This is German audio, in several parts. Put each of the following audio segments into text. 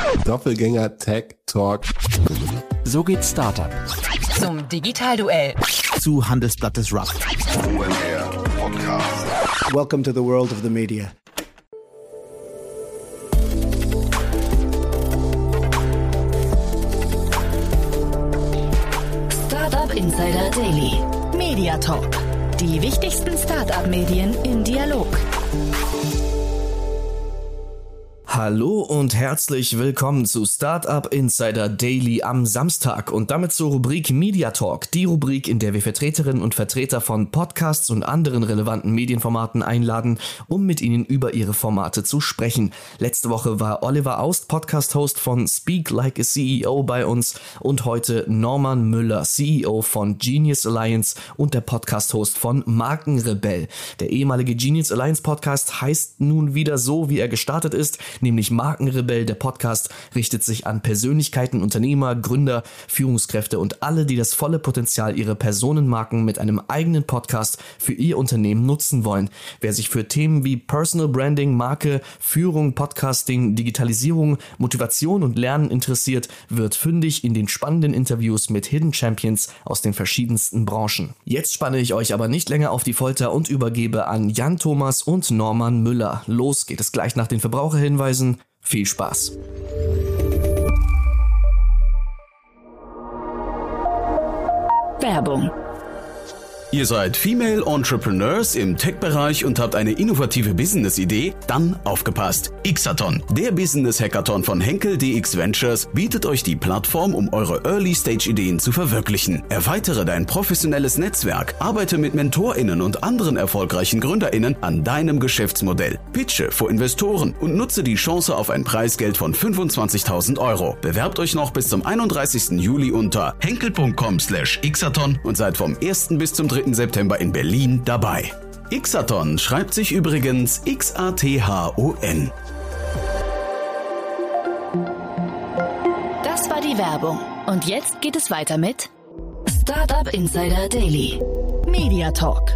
Doppelgänger Tech Talk. So geht Startup. Zum Digitalduell. Zu Handelsblatt Disrupt. OMR Podcast. Welcome to the world of the media. Startup Insider Daily. Media Talk. Die wichtigsten Startup-Medien im Dialog. Hallo und herzlich willkommen zu Startup Insider Daily am Samstag und damit zur Rubrik Media Talk, die Rubrik, in der wir Vertreterinnen und Vertreter von Podcasts und anderen relevanten Medienformaten einladen, um mit ihnen über ihre Formate zu sprechen. Letzte Woche war Oliver Aust, Podcast-Host von Speak Like a CEO bei uns und heute Norman Müller, CEO von Genius Alliance und der Podcast-Host von Markenrebell. Der ehemalige Genius Alliance Podcast heißt nun wieder so, wie er gestartet ist, nämlich Markenrebell. Der Podcast richtet sich an Persönlichkeiten, Unternehmer, Gründer, Führungskräfte und alle, die das volle Potenzial ihrer Personenmarken mit einem eigenen Podcast für ihr Unternehmen nutzen wollen. Wer sich für Themen wie Personal Branding, Marke, Führung, Podcasting, Digitalisierung, Motivation und Lernen interessiert, wird fündig in den spannenden Interviews mit Hidden Champions aus den verschiedensten Branchen. Jetzt spanne ich euch aber nicht länger auf die Folter und übergebe an Jan Thomas und Norman Müller. Los geht es gleich nach den Verbraucherhinweisen. Viel Spaß! Werbung. Ihr seid Female Entrepreneurs im Tech-Bereich und habt eine innovative Business-Idee? Dann aufgepasst! Xathon, der Business-Hackathon von Henkel DX Ventures, bietet euch die Plattform, um eure Early-Stage-Ideen zu verwirklichen. Erweitere dein professionelles Netzwerk, arbeite mit MentorInnen und anderen erfolgreichen GründerInnen an deinem Geschäftsmodell. Pitche vor Investoren und nutze die Chance auf ein Preisgeld von 25.000 €. Bewerbt euch noch bis zum 31. Juli unter henkel.com/Xathon und seid vom 1. bis zum 3. September in Berlin dabei. Xathon schreibt sich übrigens Xathon. Das war die Werbung. Und jetzt geht es weiter mit Startup Insider Daily. Media Talk.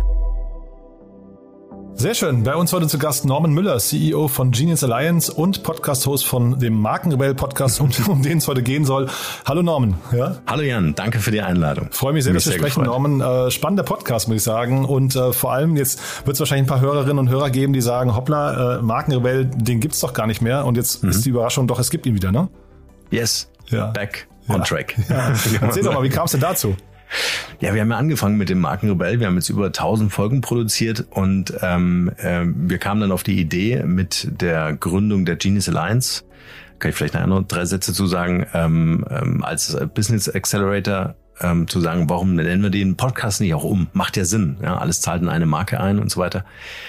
Sehr schön. Bei uns heute zu Gast Norman Müller, CEO von Genius Alliance und Podcast-Host von dem Markenrebell-Podcast, um den es heute gehen soll. Hallo Norman. Ja? Hallo Jan, danke für die Einladung. Freue mich sehr, dass wir sprechen, Norman. Spannender Podcast, muss ich sagen. Und vor allem, jetzt wird es wahrscheinlich ein paar Hörerinnen und Hörer geben, die sagen, hoppla, Markenrebell, den gibt's doch gar nicht mehr. Und jetzt ist die Überraschung, doch, es gibt ihn wieder, ne? Yes, back on track. Ja. Erzähl doch mal, wie kam es denn dazu? Ja, wir haben ja angefangen mit dem Markenrebell. Wir haben jetzt über 1000 Folgen produziert und wir kamen dann auf die Idee mit der Gründung der Genius Alliance, kann ich vielleicht nachher noch 3 Sätze zu sagen, als Business Accelerator zu sagen, warum nennen wir den Podcast nicht auch um? Macht ja Sinn, ja, alles zahlt in eine Marke ein und so weiter.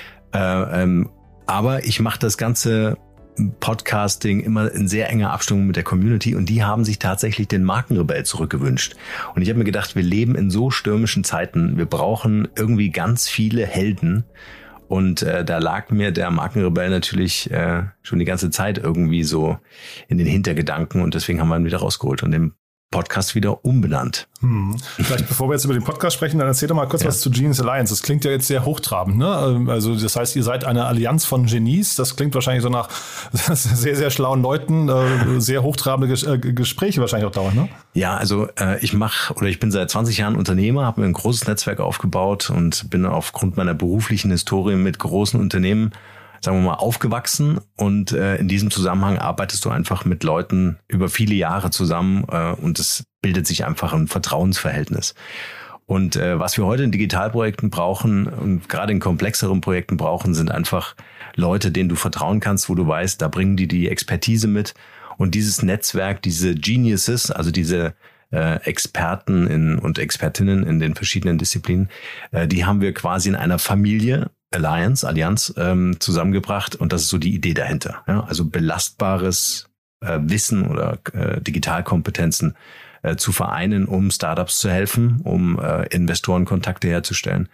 Aber ich mache das ganze Podcasting immer in sehr enger Abstimmung mit der Community und die haben sich tatsächlich den Markenrebell zurückgewünscht. Und ich habe mir gedacht, wir leben in so stürmischen Zeiten, wir brauchen irgendwie ganz viele Helden und da lag mir der Markenrebell natürlich schon die ganze Zeit irgendwie so in den Hintergedanken und deswegen haben wir ihn wieder rausgeholt und den Podcast wieder umbenannt. Vielleicht bevor wir jetzt über den Podcast sprechen, dann erzähl doch mal kurz was zu Genius Alliance. Das klingt ja jetzt sehr hochtrabend, ne? Also das heißt, ihr seid eine Allianz von Genies. Das klingt wahrscheinlich so nach sehr, sehr schlauen Leuten, sehr hochtrabende Gespräche wahrscheinlich auch dauern, ne? Ja, also ich bin seit 20 Jahren Unternehmer, habe mir ein großes Netzwerk aufgebaut und bin aufgrund meiner beruflichen Historie mit großen Unternehmen, sagen wir mal, aufgewachsen und in diesem Zusammenhang arbeitest du einfach mit Leuten über viele Jahre zusammen und es bildet sich einfach ein Vertrauensverhältnis. Und was wir heute in Digitalprojekten brauchen und gerade in komplexeren Projekten brauchen, sind einfach Leute, denen du vertrauen kannst, wo du weißt, da bringen die Expertise mit und dieses Netzwerk, diese Geniuses, also diese Experten und Expertinnen in den verschiedenen Disziplinen, die haben wir quasi in einer Familie, Allianz zusammengebracht und das ist so die Idee dahinter. Ja? Also belastbares Wissen oder Digitalkompetenzen zu vereinen, um Startups zu helfen, um Investorenkontakte herzustellen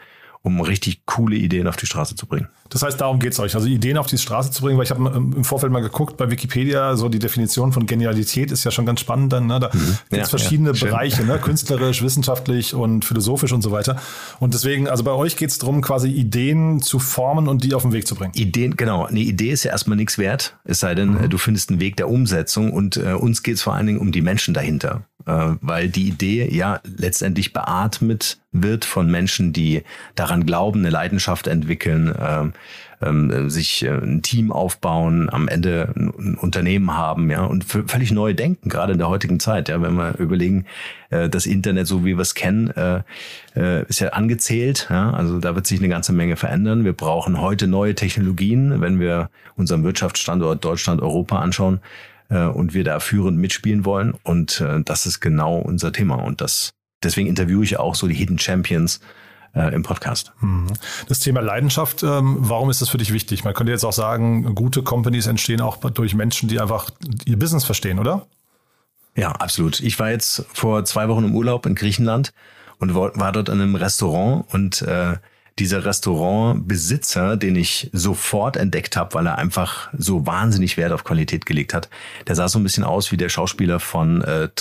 um richtig coole Ideen auf die Straße zu bringen. Das heißt, darum geht's euch, also Ideen auf die Straße zu bringen, weil ich habe im Vorfeld mal geguckt, bei Wikipedia, so die Definition von Genialität ist ja schon ganz spannend dann, ne? Da gibt's verschiedene Bereiche, ne? Künstlerisch, wissenschaftlich und philosophisch und so weiter. Und deswegen, also bei euch geht's darum, quasi Ideen zu formen und die auf den Weg zu bringen. Ideen, genau. Eine Idee ist ja erstmal nichts wert, es sei denn, du findest einen Weg der Umsetzung und uns geht's vor allen Dingen um die Menschen dahinter, weil die Idee ja letztendlich beatmet wird von Menschen, die daran glauben, eine Leidenschaft entwickeln, sich ein Team aufbauen, am Ende ein Unternehmen haben, ja, und völlig neu denken, gerade in der heutigen Zeit, ja, wenn wir überlegen, das Internet, so wie wir es kennen, ist ja angezählt, ja, also da wird sich eine ganze Menge verändern. Wir brauchen heute neue Technologien, wenn wir unseren Wirtschaftsstandort Deutschland, Europa anschauen, und wir da führend mitspielen wollen, und das ist genau unser Thema, und deswegen interviewe ich auch so die Hidden Champions im Podcast. Das Thema Leidenschaft, warum ist das für dich wichtig? Man könnte jetzt auch sagen, gute Companies entstehen auch durch Menschen, die einfach ihr Business verstehen, oder? Ja, absolut. Ich war jetzt vor 2 Wochen im Urlaub in Griechenland und war dort in einem Restaurant, und dieser Restaurantbesitzer, den ich sofort entdeckt habe, weil er einfach so wahnsinnig Wert auf Qualität gelegt hat, der sah so ein bisschen aus wie der Schauspieler von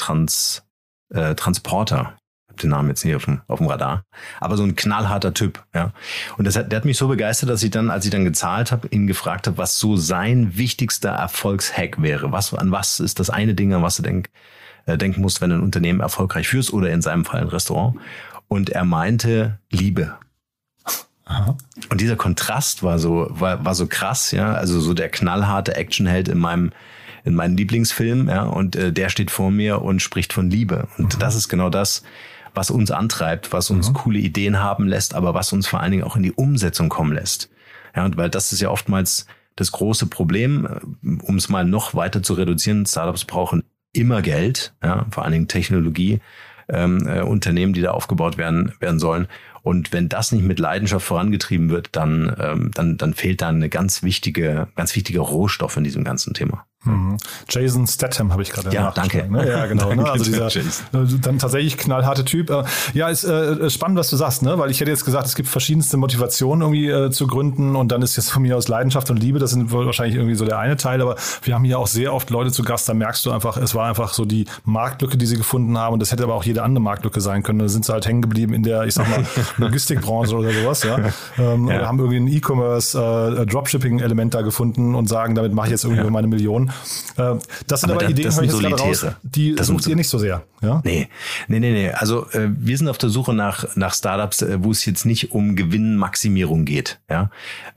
Transporter. Den Namen jetzt nicht auf dem Radar, aber so ein knallharter Typ, ja. Und der hat mich so begeistert, dass ich dann, als ich dann gezahlt habe, ihn gefragt habe, was so sein wichtigster Erfolgshack wäre. An was ist das eine Ding, an was du denken musst, wenn du ein Unternehmen erfolgreich führst, oder in seinem Fall ein Restaurant. Und er meinte Liebe. Aha. Und dieser Kontrast war so krass, ja. Also so der knallharte Actionheld in meinem Lieblingsfilm, ja. Und der steht vor mir und spricht von Liebe. Und das ist genau das, was uns antreibt, was uns coole Ideen haben lässt, aber was uns vor allen Dingen auch in die Umsetzung kommen lässt. Ja, und weil das ist ja oftmals das große Problem, um es mal noch weiter zu reduzieren. Startups brauchen immer Geld, ja, vor allen Dingen Technologie, Unternehmen, die da aufgebaut werden sollen. Und wenn das nicht mit Leidenschaft vorangetrieben wird, dann fehlt da eine ganz wichtige Rohstoff in diesem ganzen Thema. Jason Statham habe ich gerade. Ja, danke. Ne? Ja, genau. Ne? Also dieser dann tatsächlich knallharte Typ. Ja, ist spannend, was du sagst, ne? Weil ich hätte jetzt gesagt, es gibt verschiedenste Motivationen irgendwie zu gründen, und dann ist jetzt von mir aus Leidenschaft und Liebe, das sind wohl wahrscheinlich irgendwie so der eine Teil, aber wir haben hier auch sehr oft Leute zu Gast, da merkst du einfach, es war einfach so die Marktlücke, die sie gefunden haben, und das hätte aber auch jede andere Marktlücke sein können. Da sind sie halt hängen geblieben in der, ich sag mal, Logistikbranche oder sowas, ja. Oder haben irgendwie ein E-Commerce, Dropshipping-Element da gefunden und sagen, damit mache ich jetzt irgendwie meine Millionen. Das sind aber Ideen, höre ich jetzt gerade raus, die sucht ihr nicht so sehr. Ja? Nee. Also wir sind auf der Suche nach Startups, wo es jetzt nicht um Gewinnmaximierung geht. Ja?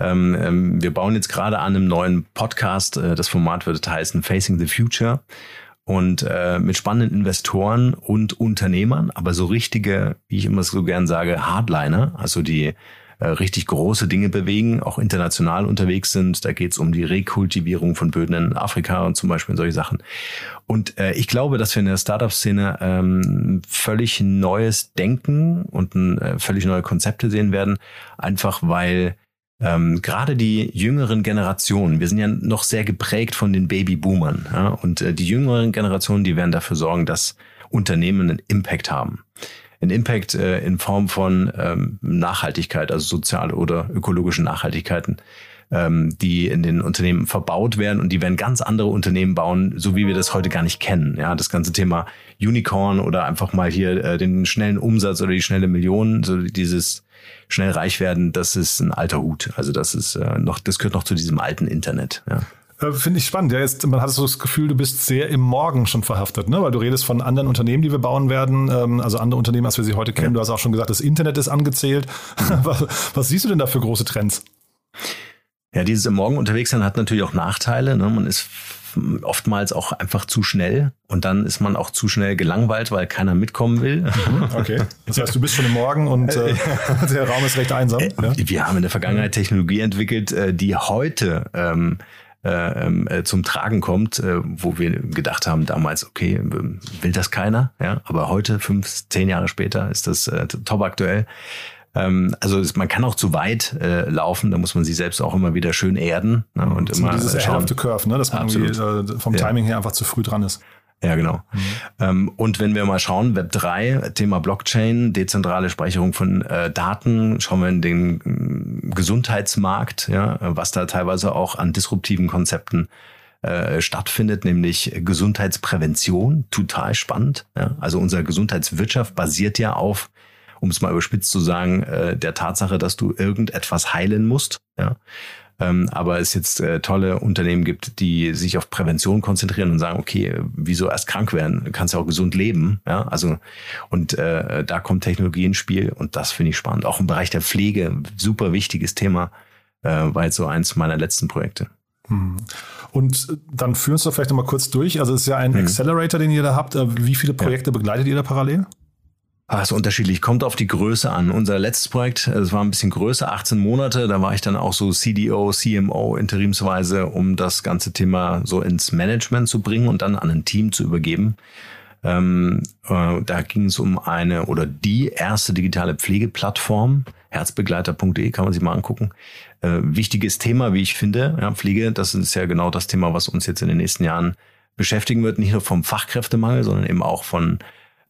Wir bauen jetzt gerade an einem neuen Podcast. Das Format wird heißen Facing the Future. Und mit spannenden Investoren und Unternehmern, aber so richtige, wie ich immer so gern sage, Hardliner, also die richtig große Dinge bewegen, auch international unterwegs sind. Da geht es um die Rekultivierung von Böden in Afrika und zum Beispiel solche Sachen. Und ich glaube, dass wir in der Startup-Szene völlig neues Denken und völlig neue Konzepte sehen werden, einfach weil gerade die jüngeren Generationen, wir sind ja noch sehr geprägt von den Babyboomern, ja, und die jüngeren Generationen, die werden dafür sorgen, dass Unternehmen einen Impact haben. Ein Impact in Form von Nachhaltigkeit, also soziale oder ökologische Nachhaltigkeiten, die in den Unternehmen verbaut werden, und die werden ganz andere Unternehmen bauen, so wie wir das heute gar nicht kennen. Ja, das ganze Thema Unicorn oder einfach mal hier den schnellen Umsatz oder die schnelle Million, so dieses schnell reich werden, das ist ein alter Hut. Also das ist das gehört noch zu diesem alten Internet. Ja. Finde ich spannend. Ja, jetzt, man hat so das Gefühl, du bist sehr im Morgen schon verhaftet, ne? Weil du redest von anderen Unternehmen, die wir bauen werden, also andere Unternehmen, als wir sie heute kennen. Ja. Du hast auch schon gesagt, das Internet ist angezählt. Was siehst du denn da für große Trends? Ja, dieses im Morgen unterwegs sein hat natürlich auch Nachteile. Ne? Man ist oftmals auch einfach zu schnell, und dann ist man auch zu schnell gelangweilt, weil keiner mitkommen will. Okay, das heißt, du bist schon im Morgen und der Raum ist recht einsam. Ja? Wir haben in der Vergangenheit Technologie entwickelt, die heute zum Tragen kommt, wo wir gedacht haben damals, okay, will das keiner, ja, aber heute, 5-10 Jahre später, ist das top aktuell. Also man kann auch zu weit laufen, da muss man sich selbst auch immer wieder schön erden, ne, und so immer dieses schauen. Ahead of the Curve, ne, dass man irgendwie vom Timing her einfach zu früh dran ist. Ja, genau. Und wenn wir mal schauen, Web 3, Thema Blockchain, dezentrale Speicherung von Daten, schauen wir in den Gesundheitsmarkt, ja, was da teilweise auch an disruptiven Konzepten stattfindet, nämlich Gesundheitsprävention, total spannend. Ja. Also unsere Gesundheitswirtschaft basiert ja auf, um es mal überspitzt zu sagen, der Tatsache, dass du irgendetwas heilen musst. Ja. Aber es jetzt tolle Unternehmen gibt, die sich auf Prävention konzentrieren und sagen, okay, wieso erst krank werden? Du kannst ja auch gesund leben. Ja, also und da kommt Technologie ins Spiel und das finde ich spannend. Auch im Bereich der Pflege, super wichtiges Thema, war jetzt so eins meiner letzten Projekte. Und dann führen uns doch vielleicht noch mal kurz durch. Also es ist ja ein Accelerator, den ihr da habt. Wie viele Projekte begleitet ihr da parallel? Ist unterschiedlich, kommt auf die Größe an. Unser letztes Projekt, das war ein bisschen größer, 18 Monate, da war ich dann auch so CDO, CMO interimsweise, um das ganze Thema so ins Management zu bringen und dann an ein Team zu übergeben. Da ging es um eine oder die erste digitale Pflegeplattform, herzbegleiter.de, kann man sich mal angucken. Wichtiges Thema, wie ich finde, ja, Pflege, das ist ja genau das Thema, was uns jetzt in den nächsten Jahren beschäftigen wird, nicht nur vom Fachkräftemangel, sondern eben auch von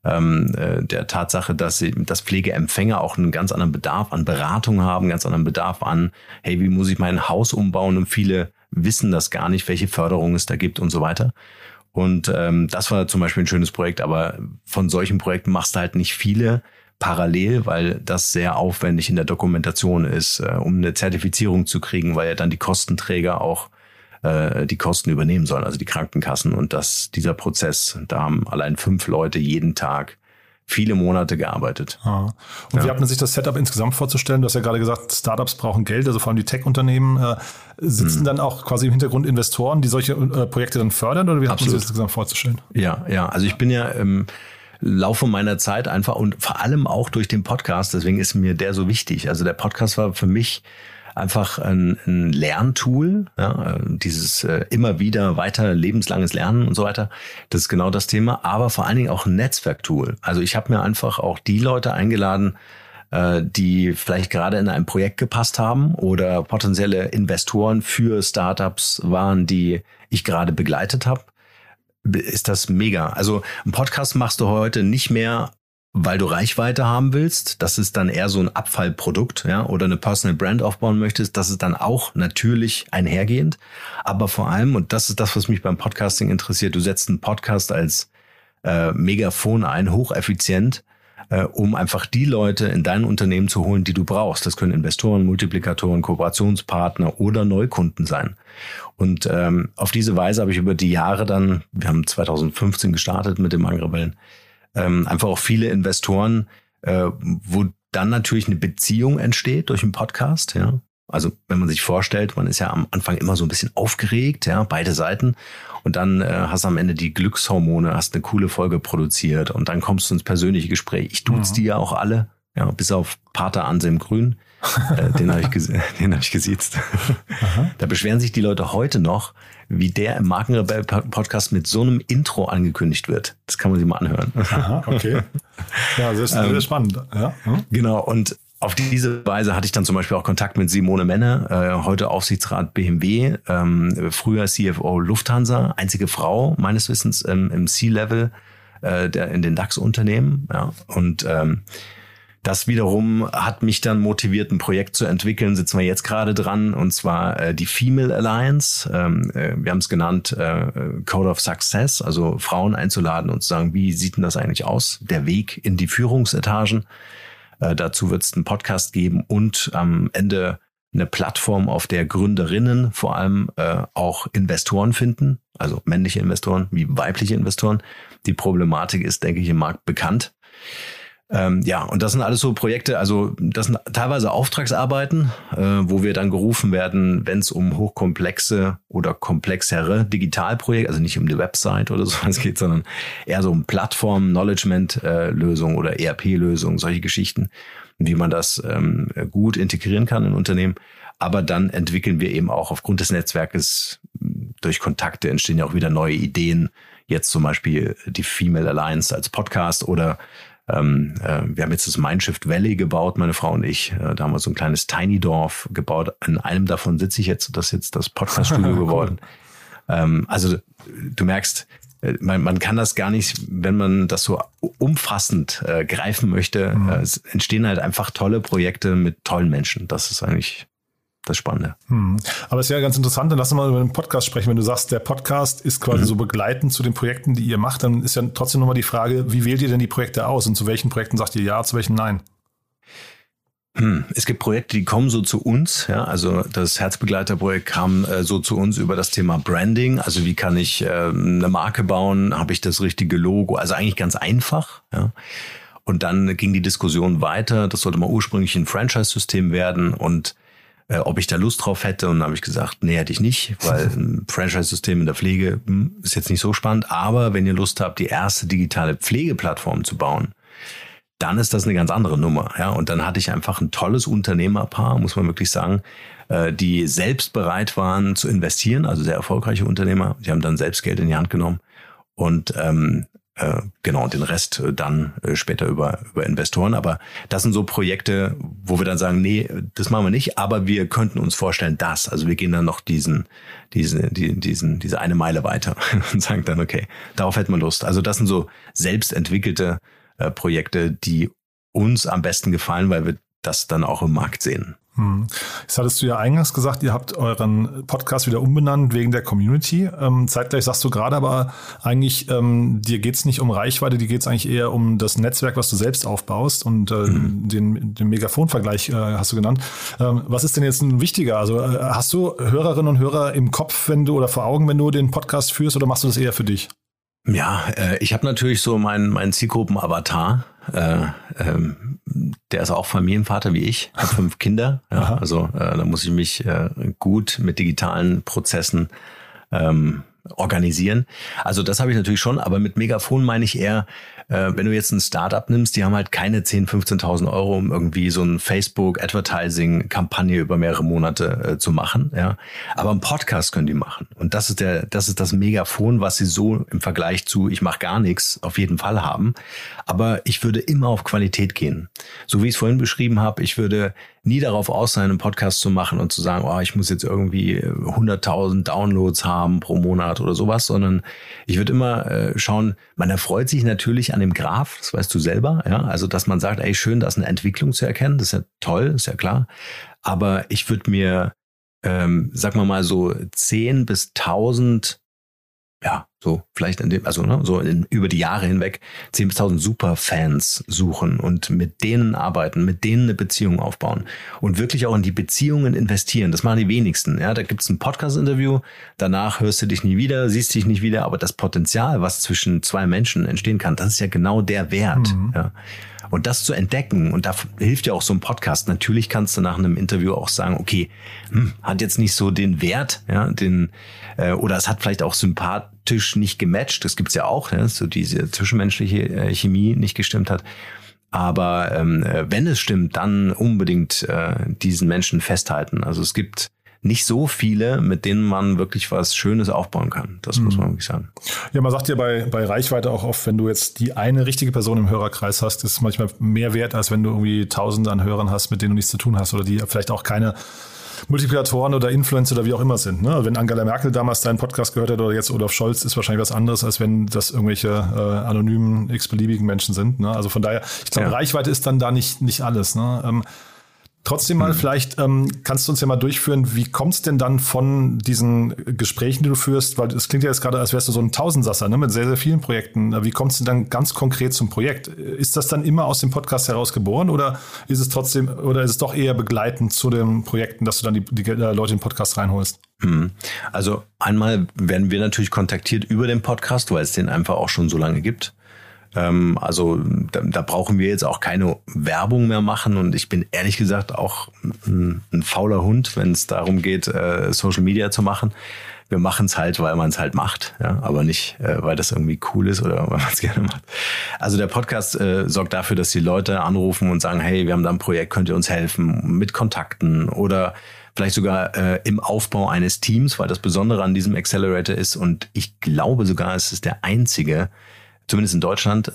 der Tatsache, dass Pflegeempfänger auch einen ganz anderen Bedarf an Beratung haben, einen ganz anderen Bedarf an, hey, wie muss ich mein Haus umbauen? Und viele wissen das gar nicht, welche Förderung es da gibt und so weiter. Und das war zum Beispiel ein schönes Projekt, aber von solchen Projekten machst du halt nicht viele parallel, weil das sehr aufwendig in der Dokumentation ist, um eine Zertifizierung zu kriegen, weil ja dann die Kostenträger auch die Kosten übernehmen sollen, also die Krankenkassen. Und dieser Prozess, da haben allein 5 Leute jeden Tag viele Monate gearbeitet. Und wie hat man sich das Setup insgesamt vorzustellen? Du hast ja gerade gesagt, Startups brauchen Geld, also vor allem die Tech-Unternehmen. Sitzen dann auch quasi im Hintergrund Investoren, die solche Projekte dann fördern? Oder wie hat man sich das insgesamt vorzustellen? Ja, also ich bin ja im Laufe meiner Zeit einfach und vor allem auch durch den Podcast, deswegen ist mir der so wichtig. Also der Podcast war für mich einfach ein Lerntool, ja, dieses immer wieder weiter lebenslanges Lernen und so weiter. Das ist genau das Thema, aber vor allen Dingen auch ein Netzwerktool. Also ich habe mir einfach auch die Leute eingeladen, die vielleicht gerade in einem Projekt gepasst haben oder potenzielle Investoren für Startups waren, die ich gerade begleitet habe. Ist das mega. Also einen Podcast machst du heute nicht mehr, weil du Reichweite haben willst, das ist dann eher so ein Abfallprodukt, ja, oder eine Personal Brand aufbauen möchtest, das ist dann auch natürlich einhergehend, aber vor allem, und das ist das, was mich beim Podcasting interessiert, du setzt einen Podcast als Megafon ein, hocheffizient, um einfach die Leute in dein Unternehmen zu holen, die du brauchst. Das können Investoren, Multiplikatoren, Kooperationspartner oder Neukunden sein. Und auf diese Weise habe ich über die Jahre dann, wir haben 2015 gestartet mit dem Magenrebellen, einfach auch viele Investoren, wo dann natürlich eine Beziehung entsteht durch einen Podcast, ja. Also wenn man sich vorstellt, man ist ja am Anfang immer so ein bisschen aufgeregt, ja, beide Seiten. Und dann hast du am Ende die Glückshormone, hast eine coole Folge produziert und dann kommst du ins persönliche Gespräch. Ich duze die ja auch alle, ja, bis auf Pater Anselm Grün. Den habe ich gesiezt. Da beschweren sich die Leute heute noch, wie der im Markenrebell-Podcast mit so einem Intro angekündigt wird. Das kann man sich mal anhören. Aha, okay. Ja, das ist sehr spannend. Ja. Genau, und auf diese Weise hatte ich dann zum Beispiel auch Kontakt mit Simone Menne, heute Aufsichtsrat BMW, früher CFO Lufthansa, einzige Frau meines Wissens im C-Level in den DAX-Unternehmen. Ja. Und das wiederum hat mich dann motiviert, ein Projekt zu entwickeln, sitzen wir jetzt gerade dran, und zwar die Female Alliance. Wir haben es genannt Code of Success, also Frauen einzuladen und zu sagen, wie sieht denn das eigentlich aus? Der Weg in die Führungsetagen. Dazu wird es einen Podcast geben und am Ende eine Plattform, auf der Gründerinnen vor allem auch Investoren finden, also männliche Investoren wie weibliche Investoren. Die Problematik ist, denke ich, im Markt bekannt. Ja, und das sind alles so Projekte, also das sind teilweise Auftragsarbeiten, wo wir dann gerufen werden, wenn es um hochkomplexe oder komplexere Digitalprojekte, also nicht um die Website oder sowas geht, sondern eher so um Plattformen, Knowledgement-Lösungen oder ERP-Lösungen, solche Geschichten, wie man das gut integrieren kann in Unternehmen. Aber dann entwickeln wir eben auch aufgrund des Netzwerkes, durch Kontakte entstehen ja auch wieder neue Ideen. Jetzt zum Beispiel die Female Alliance als Podcast oder wir haben jetzt das Mindshift Valley gebaut, meine Frau und ich. Da haben wir so ein kleines Tiny-Dorf gebaut. In einem davon sitze ich jetzt. Das ist jetzt das Podcast-Studio geworden. Also du merkst, man kann das gar nicht, wenn man das so umfassend greifen möchte, es entstehen halt einfach tolle Projekte mit tollen Menschen. Das ist eigentlich das Spannende. Aber es ist ja ganz interessant, dann lass uns mal über den Podcast sprechen. Wenn du sagst, der Podcast ist quasi so begleitend zu den Projekten, die ihr macht, dann ist ja trotzdem nochmal die Frage, wie wählt ihr denn die Projekte aus und zu welchen Projekten sagt ihr ja, zu welchen nein? Es gibt Projekte, die kommen so zu uns. Ja, also das Herzbegleiterprojekt kam so zu uns über das Thema Branding. Also wie kann ich eine Marke bauen? Habe ich das richtige Logo? Also eigentlich ganz einfach. Ja. Und dann ging die Diskussion weiter. Das sollte mal ursprünglich ein Franchise-System werden und ob ich da Lust drauf hätte. Und dann habe ich gesagt, nee, hätte ich nicht, weil ein Franchise-System in der Pflege ist jetzt nicht so spannend. Aber wenn ihr Lust habt, die erste digitale Pflegeplattform zu bauen, dann ist das eine ganz andere Nummer. Ja, und dann hatte ich einfach ein tolles Unternehmerpaar, muss man wirklich sagen, die selbst bereit waren zu investieren, also sehr erfolgreiche Unternehmer. Die haben dann selbst Geld in die Hand genommen und genau, und den Rest dann später über Investoren. Aber das sind so Projekte, wo wir dann sagen, nee, das machen wir nicht, aber wir könnten uns vorstellen, das. Also wir gehen dann noch diese eine Meile weiter und sagen dann, okay, darauf hätten wir Lust. Also das sind so selbst entwickelte Projekte, die uns am besten gefallen, weil wir das dann auch im Markt sehen. Jetzt hattest du ja eingangs gesagt, ihr habt euren Podcast wieder umbenannt wegen der Community. Zeitgleich sagst du gerade aber eigentlich, dir geht's nicht um Reichweite, dir geht's eigentlich eher um das Netzwerk, was du selbst aufbaust und den Megafon-Vergleich hast du genannt. Was ist denn jetzt nun wichtiger? Also hast du Hörerinnen und Hörer im Kopf, wenn du oder vor Augen, wenn du den Podcast führst, oder machst du das eher für dich? Ja, ich habe natürlich so meinen Zielgruppen-Avatar. Der ist auch Familienvater wie ich, hat 5 Kinder. Ja, also da muss ich mich gut mit digitalen Prozessen organisieren. Also das habe ich natürlich schon, aber mit Megafon meine ich eher, wenn du jetzt ein Startup nimmst, die haben halt keine 10.000, 15.000 Euro, um irgendwie so ein Facebook-Advertising-Kampagne über mehrere Monate zu machen. Ja, aber einen Podcast können die machen. Und das ist das Megafon, was sie so im Vergleich zu ich mache gar nichts auf jeden Fall haben. Aber ich würde immer auf Qualität gehen. So wie ich es vorhin beschrieben habe, ich würde nie darauf aus sein, einen Podcast zu machen und zu sagen, oh, ich muss jetzt irgendwie 100.000 Downloads haben pro Monat oder sowas, sondern ich würde immer schauen, man erfreut sich natürlich an dem Graph, das weißt du selber, ja, also dass man sagt, ey, schön, da ist eine Entwicklung zu erkennen, das ist ja toll, ist ja klar, aber ich würde mir, sagen wir mal so 10 bis 1.000, ja, so vielleicht über die Jahre hinweg 10.000 bis 1.000 Superfans suchen und mit denen arbeiten, mit denen eine Beziehung aufbauen und wirklich auch in die Beziehungen investieren. Das machen die wenigsten. Ja, da gibt's ein Podcast-Interview, danach hörst du dich nie wieder, siehst dich nicht wieder, aber das Potenzial, was zwischen 2 Menschen entstehen kann, das ist ja genau der Wert. Ja. Und das zu entdecken, und da hilft ja auch so ein Podcast. Natürlich kannst du nach einem Interview auch sagen, okay, hat jetzt nicht so den Wert, ja, oder es hat vielleicht auch sympathisch nicht gematcht. Das gibt's ja auch, ja, so diese zwischenmenschliche Chemie nicht gestimmt hat. Aber wenn es stimmt, dann unbedingt diesen Menschen festhalten. Also es gibt nicht so viele, mit denen man wirklich was Schönes aufbauen kann. Das muss man wirklich sagen. Ja, man sagt ja bei Reichweite auch oft, wenn du jetzt die eine richtige Person im Hörerkreis hast, ist es manchmal mehr wert, als wenn du irgendwie Tausende an Hörern hast, mit denen du nichts zu tun hast oder die vielleicht auch keine Multiplikatoren oder Influencer oder wie auch immer sind. Ne? Wenn Angela Merkel damals deinen Podcast gehört hat oder jetzt Olaf Scholz, ist wahrscheinlich was anderes, als wenn das irgendwelche anonymen, x-beliebigen Menschen sind. Ne? Also von daher, ich glaube, Reichweite ist dann da nicht alles. Ne? Trotzdem mal, vielleicht kannst du uns ja mal durchführen, wie kommt es denn dann von diesen Gesprächen, die du führst, weil es klingt ja jetzt gerade, als wärst du so ein Tausendsasser, ne, mit sehr, sehr vielen Projekten. Wie kommt es denn dann ganz konkret zum Projekt? Ist das dann immer aus dem Podcast heraus geboren oder ist es doch eher begleitend zu den Projekten, dass du dann die Leute in den Podcast reinholst? Also einmal werden wir natürlich kontaktiert über den Podcast, weil es den einfach auch schon so lange gibt. Also da brauchen wir jetzt auch keine Werbung mehr machen und ich bin ehrlich gesagt auch ein fauler Hund, wenn es darum geht, Social Media zu machen. Wir machen es halt, weil man es halt macht, ja, aber nicht, weil das irgendwie cool ist oder weil man es gerne macht. Also der Podcast sorgt dafür, dass die Leute anrufen und sagen, hey, wir haben da ein Projekt, könnt ihr uns helfen mit Kontakten oder vielleicht sogar im Aufbau eines Teams, weil das Besondere an diesem Accelerator ist und ich glaube sogar, es ist der einzige, zumindest in Deutschland,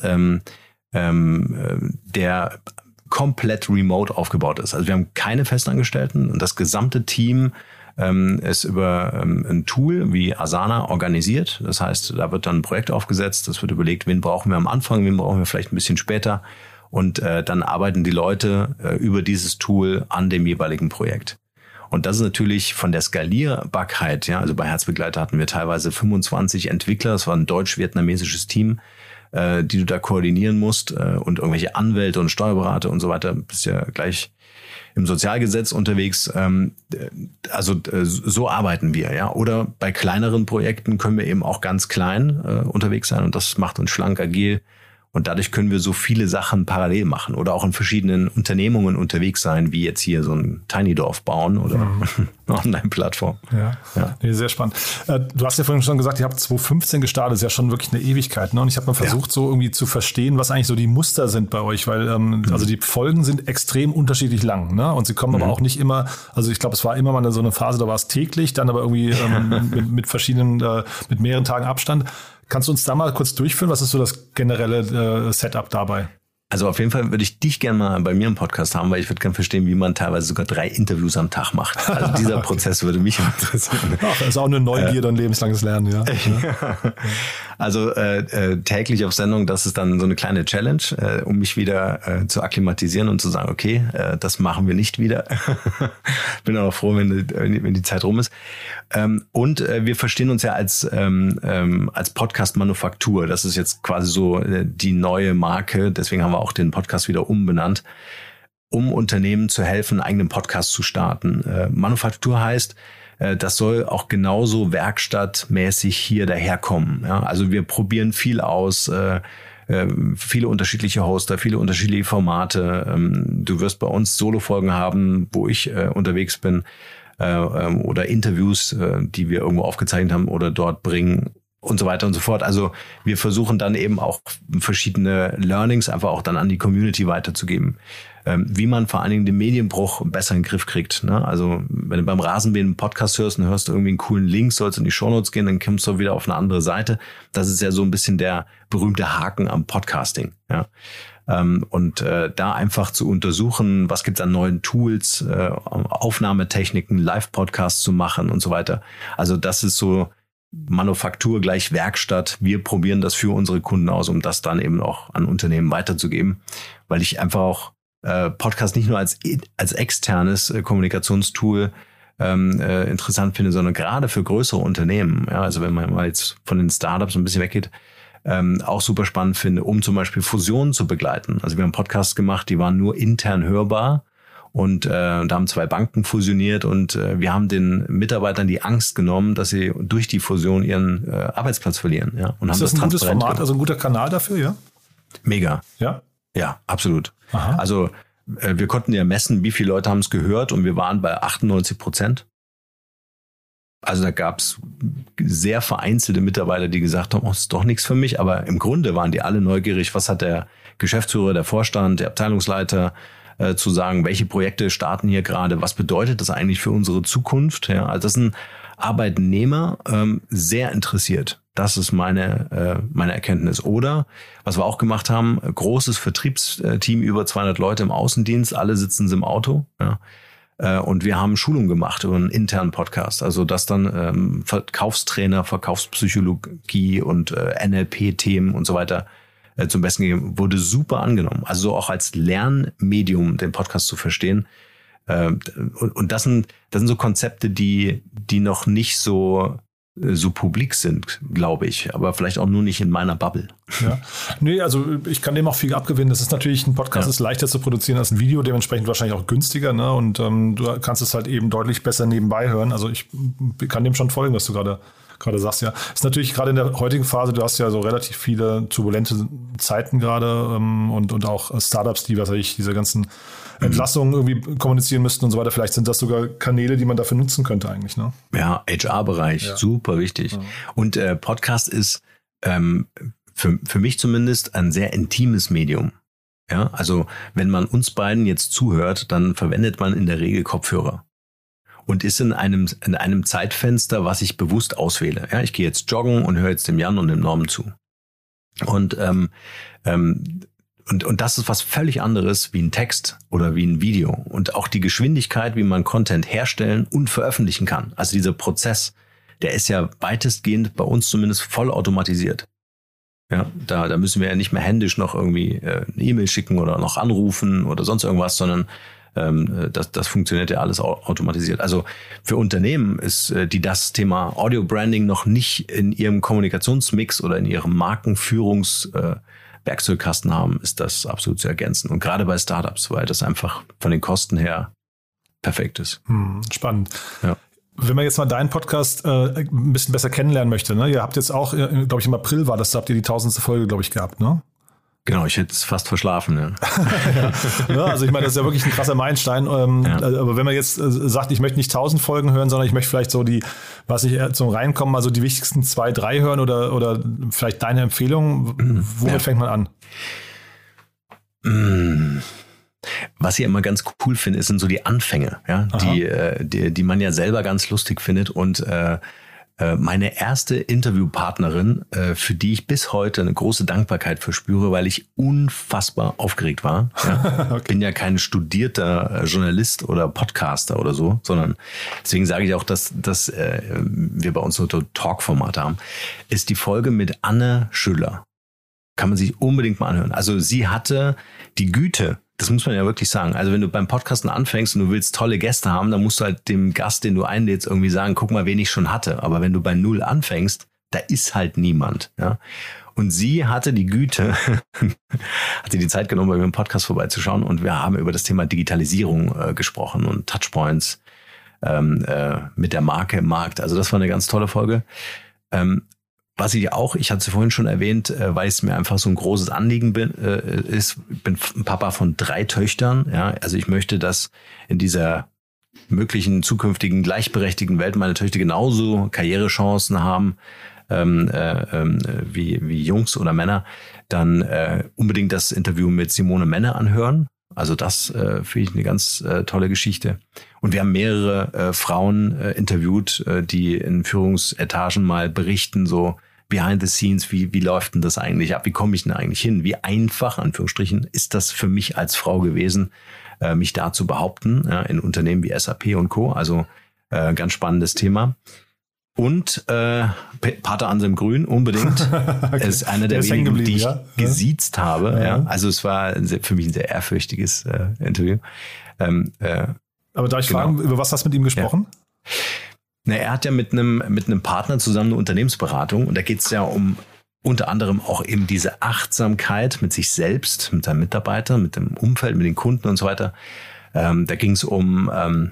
der komplett remote aufgebaut ist. Also wir haben keine Festangestellten und das gesamte Team ist über ein Tool wie Asana organisiert. Das heißt, da wird dann ein Projekt aufgesetzt, das wird überlegt, wen brauchen wir am Anfang, wen brauchen wir vielleicht ein bisschen später. Und dann arbeiten die Leute über dieses Tool an dem jeweiligen Projekt. Und das ist natürlich von der Skalierbarkeit, ja, also bei Herzbegleiter hatten wir teilweise 25 Entwickler, das war ein deutsch-vietnamesisches Team, die du da koordinieren musst und irgendwelche Anwälte und Steuerberater und so weiter, bist ja gleich im Sozialgesetz unterwegs. So arbeiten wir, ja. Oder bei kleineren Projekten können wir eben auch ganz klein unterwegs sein und das macht uns schlank, agil. Und dadurch können wir so viele Sachen parallel machen oder auch in verschiedenen Unternehmungen unterwegs sein, wie jetzt hier so ein Tiny-Dorf bauen oder eine Online-Plattform. Ja. Nee, sehr spannend. Du hast ja vorhin schon gesagt, ihr habt 2015 gestartet, das ist ja schon wirklich eine Ewigkeit. Ne? Und ich habe mal versucht, so irgendwie zu verstehen, was eigentlich so die Muster sind bei euch, weil also die Folgen sind extrem unterschiedlich lang. Ne? Und sie kommen aber auch nicht immer, also ich glaube, es war immer mal so eine Phase, da war es täglich, dann aber irgendwie mit verschiedenen, mit mehreren Tagen Abstand. Kannst du uns da mal kurz durchführen? Was ist so das generelle Setup dabei? Also auf jeden Fall würde ich dich gerne mal bei mir im Podcast haben, weil ich würde gerne verstehen, wie man teilweise sogar 3 Interviews am Tag macht. Also dieser Prozess würde mich interessieren. Ach, das ist auch eine Neugierde und lebenslanges Lernen, ja. Also täglich auf Sendung, das ist dann so eine kleine Challenge, um mich wieder zu akklimatisieren und zu sagen, okay, das machen wir nicht wieder. Bin auch froh, wenn die Zeit rum ist. Und wir verstehen uns ja als Podcast-Manufaktur. Das ist jetzt quasi so die neue Marke. Deswegen haben wir auch den Podcast wieder umbenannt, um Unternehmen zu helfen, einen eigenen Podcast zu starten. Manufaktur heißt, das soll auch genauso werkstattmäßig hier daherkommen. Ja? Also wir probieren viel aus, viele unterschiedliche Hoster, viele unterschiedliche Formate. Du wirst bei uns Solo-Folgen haben, wo ich unterwegs bin, oder Interviews, die wir irgendwo aufgezeichnet haben oder dort bringen. Und so weiter und so fort. Also wir versuchen dann eben auch verschiedene Learnings einfach auch dann an die Community weiterzugeben. Wie man vor allen Dingen den Medienbruch besser in den Griff kriegt. Ne? Also wenn du beim Rasenmähen einen Podcast hörst und hörst irgendwie einen coolen Link, sollst in die Shownotes gehen, dann kommst du wieder auf eine andere Seite. Das ist ja so ein bisschen der berühmte Haken am Podcasting. Ja? Und da einfach zu untersuchen, was gibt's an neuen Tools, Aufnahmetechniken, Live-Podcasts zu machen und so weiter. Also das ist so Manufaktur gleich Werkstatt. Wir probieren das für unsere Kunden aus, um das dann eben auch an Unternehmen weiterzugeben, weil ich einfach auch Podcast nicht nur als externes Kommunikationstool interessant finde, sondern gerade für größere Unternehmen. Ja, also wenn man mal jetzt von den Startups ein bisschen weggeht, auch super spannend finde, um zum Beispiel Fusionen zu begleiten. Also wir haben Podcasts gemacht, die waren nur intern hörbar. Und da haben 2 Banken fusioniert und wir haben den Mitarbeitern die Angst genommen, dass sie durch die Fusion ihren Arbeitsplatz verlieren. Ja, und ist das ein gutes Format, also ein guter Kanal dafür, ja? Mega. Ja? Ja, absolut. Aha. Also wir konnten ja messen, wie viele Leute haben es gehört und wir waren bei 98%. Also da gab es sehr vereinzelte Mitarbeiter, die gesagt haben, oh, das ist doch nichts für mich. Aber im Grunde waren die alle neugierig, was hat der Geschäftsführer, der Vorstand, der Abteilungsleiter zu sagen, welche Projekte starten hier gerade, was bedeutet das eigentlich für unsere Zukunft? Ja, also das sind Arbeitnehmer sehr interessiert. Das ist meine Erkenntnis. Oder, was wir auch gemacht haben, großes Vertriebsteam, über 200 Leute im Außendienst, alle sitzen im Auto. Ja, und wir haben Schulungen gemacht über einen internen Podcast. Also das dann Verkaufstrainer, Verkaufspsychologie und NLP-Themen und so weiter zum Besten gegeben, wurde super angenommen. Also so auch als Lernmedium den Podcast zu verstehen. Und das sind so Konzepte, die noch nicht so publik sind, glaube ich, aber vielleicht auch nur nicht in meiner Bubble. Ja. Nee, also ich kann dem auch viel abgewinnen. Das ist natürlich, ein Podcast ist leichter zu produzieren als ein Video, dementsprechend wahrscheinlich auch günstiger, ne? Und du kannst es halt eben deutlich besser nebenbei hören. Also ich kann dem schon folgen, was du gerade sagst, ja. Ist natürlich gerade in der heutigen Phase, du hast ja so relativ viele turbulente Zeiten gerade und auch Startups, die, was weiß ich, diese ganzen Entlassungen irgendwie kommunizieren müssten und so weiter. Vielleicht sind das sogar Kanäle, die man dafür nutzen könnte eigentlich, ne? Ja, HR-Bereich, super wichtig. Ja. Und Podcast ist für mich zumindest ein sehr intimes Medium. Ja, also wenn man uns beiden jetzt zuhört, dann verwendet man in der Regel Kopfhörer. Und ist in einem Zeitfenster, was ich bewusst auswähle. Ja, ich gehe jetzt joggen und höre jetzt dem Jan und dem Norman zu. Und Und das ist was völlig anderes wie ein Text oder wie ein Video. Und auch die Geschwindigkeit, wie man Content herstellen und veröffentlichen kann. Also dieser Prozess, der ist ja weitestgehend bei uns zumindest voll automatisiert. Ja, da müssen wir ja nicht mehr händisch noch irgendwie eine E-Mail schicken oder noch anrufen oder sonst irgendwas, sondern das funktioniert ja alles automatisiert. Also für Unternehmen ist die das Thema Audio Branding noch nicht in ihrem Kommunikationsmix oder in ihrem Markenführungswerkzeugkasten haben, ist das absolut zu ergänzen. Und gerade bei Startups, weil das einfach von den Kosten her perfekt ist. Spannend. Ja. Wenn man jetzt mal deinen Podcast ein bisschen besser kennenlernen möchte, ne? Ihr habt jetzt auch, glaube ich, im April war das, da habt ihr die 1000. Folge, glaube ich, gehabt, ne? Genau, ich hätte es fast verschlafen. Ja. Ja, also ich meine, das ist ja wirklich ein krasser Meilenstein. Aber wenn man jetzt sagt, ich möchte nicht 1000 Folgen hören, sondern ich möchte vielleicht so zum Reinkommen, also die wichtigsten 2, 3 hören oder vielleicht deine Empfehlung, womit fängt man an? Was ich immer ganz cool finde, sind so die Anfänge, ja, die man ja selber ganz lustig findet. Und meine erste Interviewpartnerin, für die ich bis heute eine große Dankbarkeit verspüre, weil ich unfassbar aufgeregt war. Ja. Okay. Bin ja kein studierter Journalist oder Podcaster oder so, sondern deswegen sage ich auch, dass wir bei uns so Talk-Formate haben, ist die Folge mit Anne Schüller. Kann man sich unbedingt mal anhören. Also sie hatte die Güte, das muss man ja wirklich sagen. Also wenn du beim Podcasten anfängst und du willst tolle Gäste haben, dann musst du halt dem Gast, den du einlädst, irgendwie sagen, guck mal, wen ich schon hatte. Aber wenn du bei Null anfängst, da ist halt niemand. Ja? Und sie hatte die Güte, hatte die Zeit genommen, bei mir im Podcast vorbeizuschauen. Und wir haben über das Thema Digitalisierung gesprochen und Touchpoints mit der Marke im Markt. Also das war eine ganz tolle Folge. Was ich hatte es vorhin schon erwähnt, weil es mir einfach so ein großes Anliegen ich bin Papa von 3 Töchtern. Ja, also ich möchte, dass in dieser möglichen zukünftigen gleichberechtigten Welt meine Töchter genauso Karrierechancen haben wie Jungs oder Männer. Dann unbedingt das Interview mit Simone Menne anhören. Also das finde ich eine ganz tolle Geschichte. Und wir haben mehrere Frauen interviewt, die in Führungsetagen mal berichten, so behind the scenes, wie läuft denn das eigentlich ab? Wie komme ich denn eigentlich hin? Wie einfach, Anführungsstrichen, ist das für mich als Frau gewesen, mich da zu behaupten, in Unternehmen wie SAP und Co. Also ganz spannendes Thema. Und Pater Anselm Grün unbedingt. Okay. Er ist einer der wenigen, die ich gesiezt habe. Ja. Ja. Also es war für mich ein sehr ehrfürchtiges Interview. Aber darf ich fragen, über was hast du mit ihm gesprochen? Ja. Na, er hat ja mit einem Partner zusammen eine Unternehmensberatung und da geht es ja um unter anderem auch eben diese Achtsamkeit mit sich selbst, mit seinen Mitarbeitern, mit dem Umfeld, mit den Kunden und so weiter. Da ging es um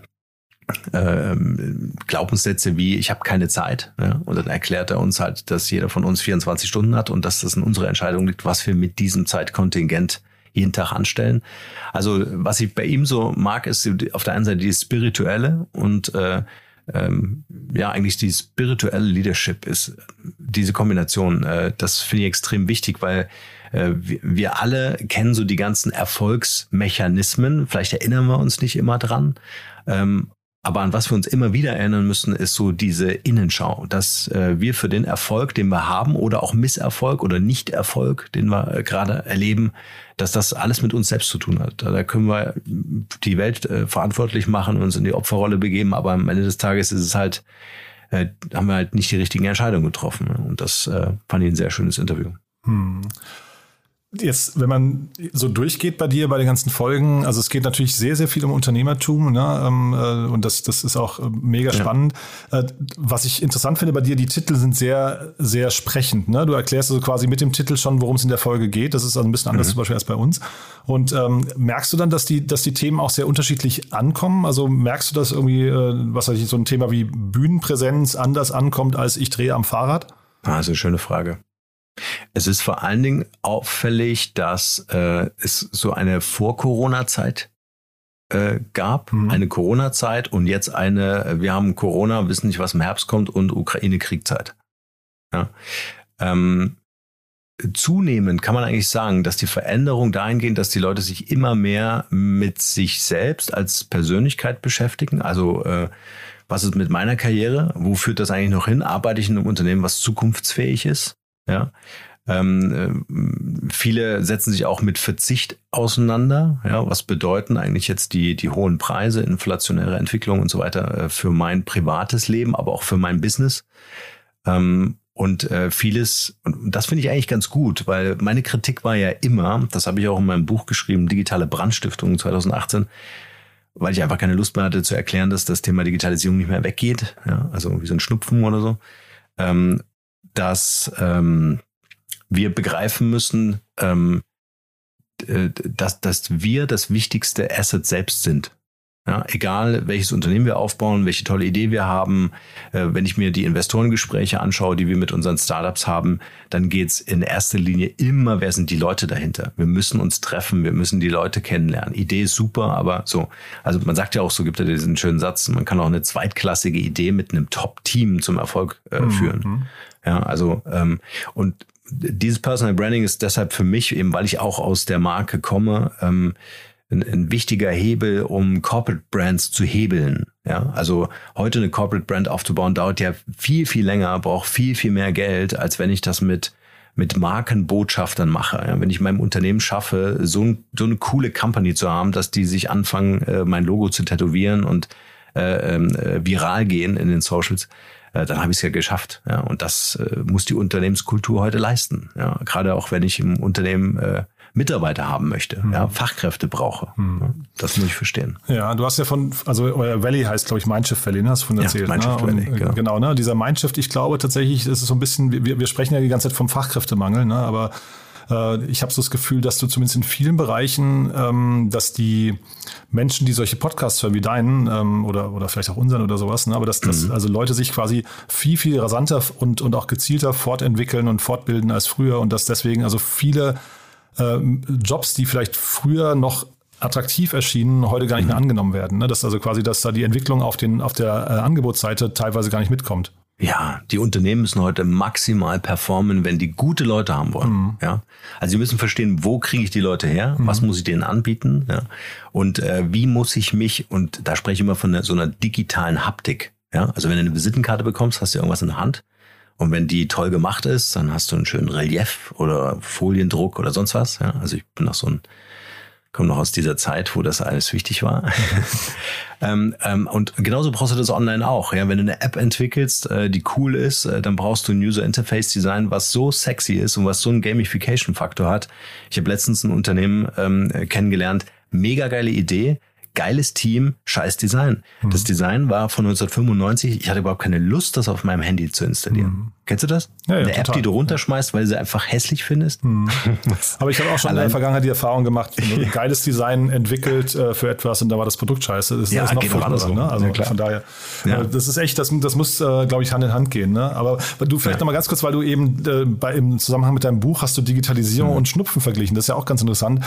Glaubenssätze wie ich habe keine Zeit, ja? Und dann erklärt er uns halt, dass jeder von uns 24 Stunden hat und dass das in unserer Entscheidung liegt, was wir mit diesem Zeitkontingent jeden Tag anstellen. Also was ich bei ihm so mag, ist auf der einen Seite die spirituelle und eigentlich die spirituelle Leadership ist diese Kombination. Das finde ich extrem wichtig, weil wir alle kennen so die ganzen Erfolgsmechanismen. Vielleicht erinnern wir uns nicht immer dran. Aber an was wir uns immer wieder erinnern müssen, ist so diese Innenschau, dass wir für den Erfolg, den wir haben oder auch Misserfolg oder Nichterfolg, den wir gerade erleben, dass das alles mit uns selbst zu tun hat. Da können wir die Welt verantwortlich machen und uns in die Opferrolle begeben, aber am Ende des Tages ist es halt, haben wir halt nicht die richtigen Entscheidungen getroffen. Und das fand ich ein sehr schönes Interview. Jetzt, wenn man so durchgeht bei dir, bei den ganzen Folgen, also es geht natürlich sehr, sehr viel um Unternehmertum, ne? Und das ist auch mega spannend. Was ich interessant finde bei dir, die Titel sind sehr, sehr sprechend. Ne? Du erklärst also quasi mit dem Titel schon, worum es in der Folge geht. Das ist also ein bisschen anders zum Beispiel als bei uns. Und merkst du dann, dass die Themen auch sehr unterschiedlich ankommen? Also merkst du, dass irgendwie, so ein Thema wie Bühnenpräsenz anders ankommt als ich drehe am Fahrrad? Also schöne Frage. Es ist vor allen Dingen auffällig, dass es so eine Vor-Corona-Zeit gab, eine Corona-Zeit und jetzt wir haben Corona, wissen nicht, was im Herbst kommt und Ukraine-Kriegszeit. Ja. Zunehmend kann man eigentlich sagen, dass die Veränderung dahingehend, dass die Leute sich immer mehr mit sich selbst als Persönlichkeit beschäftigen, also was ist mit meiner Karriere, wo führt das eigentlich noch hin, arbeite ich in einem Unternehmen, was zukunftsfähig ist? Ja, Viele setzen sich auch mit Verzicht auseinander. Ja, was bedeuten eigentlich jetzt die hohen Preise, inflationäre Entwicklung und so weiter für mein privates Leben, aber auch für mein Business. Und vieles, und das finde ich eigentlich ganz gut, weil meine Kritik war ja immer, das habe ich auch in meinem Buch geschrieben, Digitale Brandstiftung 2018, weil ich einfach keine Lust mehr hatte zu erklären, dass das Thema Digitalisierung nicht mehr weggeht, ja, also wie so ein Schnupfen oder so, dass wir begreifen müssen, dass wir das wichtigste Asset selbst sind. Ja, egal, welches Unternehmen wir aufbauen, welche tolle Idee wir haben, wenn ich mir die Investorengespräche anschaue, die wir mit unseren Startups haben, dann geht's in erster Linie immer, wer sind die Leute dahinter? Wir müssen uns treffen, wir müssen die Leute kennenlernen. Idee ist super, aber so, also man sagt ja auch, so gibt ja diesen schönen Satz, man kann auch eine zweitklassige Idee mit einem Top-Team zum Erfolg führen. Ja, also und dieses Personal Branding ist deshalb für mich, eben weil ich auch aus der Marke komme, ein wichtiger Hebel, um Corporate Brands zu hebeln. Ja, also heute eine Corporate Brand aufzubauen, dauert ja viel, viel länger, braucht viel, viel mehr Geld, als wenn ich das mit Markenbotschaftern mache. Ja, wenn ich meinem Unternehmen schaffe, so eine coole Company zu haben, dass die sich anfangen, mein Logo zu tätowieren und viral gehen in den Socials, dann habe ich es ja geschafft. Ja, und das muss die Unternehmenskultur heute leisten. Ja, gerade auch wenn ich im Unternehmen Mitarbeiter haben möchte, ja, Fachkräfte brauche. Ja, das muss ich verstehen. Ja, du hast ja also euer Valley heißt, glaube ich, Mindshift Valley, ne? Hast du von erzählt. Ja, Mindshift Valley, genau, ne? Dieser Mindshift, ich glaube tatsächlich, ist es so ein bisschen, wir sprechen ja die ganze Zeit vom Fachkräftemangel, ne? Aber ich habe so das Gefühl, dass du zumindest in vielen Bereichen, dass die Menschen, die solche Podcasts hören wie deinen oder vielleicht auch unseren oder sowas, ne, aber dass also Leute sich quasi viel, viel rasanter und auch gezielter fortentwickeln und fortbilden als früher und dass deswegen also viele Jobs, die vielleicht früher noch attraktiv erschienen, heute gar nicht mehr angenommen werden. Ne? Dass also quasi, dass da die Entwicklung auf der Angebotsseite teilweise gar nicht mitkommt. Ja, die Unternehmen müssen heute maximal performen, wenn die gute Leute haben wollen. Ja, also sie müssen verstehen, wo kriege ich die Leute her, was muss ich denen anbieten, ja, und wie muss ich mich, und da spreche ich immer von so einer digitalen Haptik. Ja, also wenn du eine Visitenkarte bekommst, hast du irgendwas in der Hand. Und wenn die toll gemacht ist, dann hast du einen schönen Relief oder Foliendruck oder sonst was. Ja, also ich bin komme noch aus dieser Zeit, wo das alles wichtig war. Und genauso brauchst du das online auch. Ja, wenn du eine App entwickelst, die cool ist, dann brauchst du ein User Interface Design, was so sexy ist und was so einen Gamification-Faktor hat. Ich habe letztens ein Unternehmen kennengelernt, mega geile Idee. Geiles Team, scheiß Design. Das Design war von 1995. Ich hatte überhaupt keine Lust, das auf meinem Handy zu installieren. Kennst du das? Ja, eine total. App, die du runterschmeißt, weil sie einfach hässlich findest. Aber ich habe auch schon in der Vergangenheit die Erfahrung gemacht, ein geiles Design entwickelt für etwas und da war das Produkt scheiße. Das ist noch furchtbarer, ne? Also von daher, das ist echt, das muss, glaube ich, Hand in Hand gehen. Ne? Aber du vielleicht noch mal ganz kurz, weil du eben im Zusammenhang mit deinem Buch hast du Digitalisierung und Schnupfen verglichen. Das ist ja auch ganz interessant.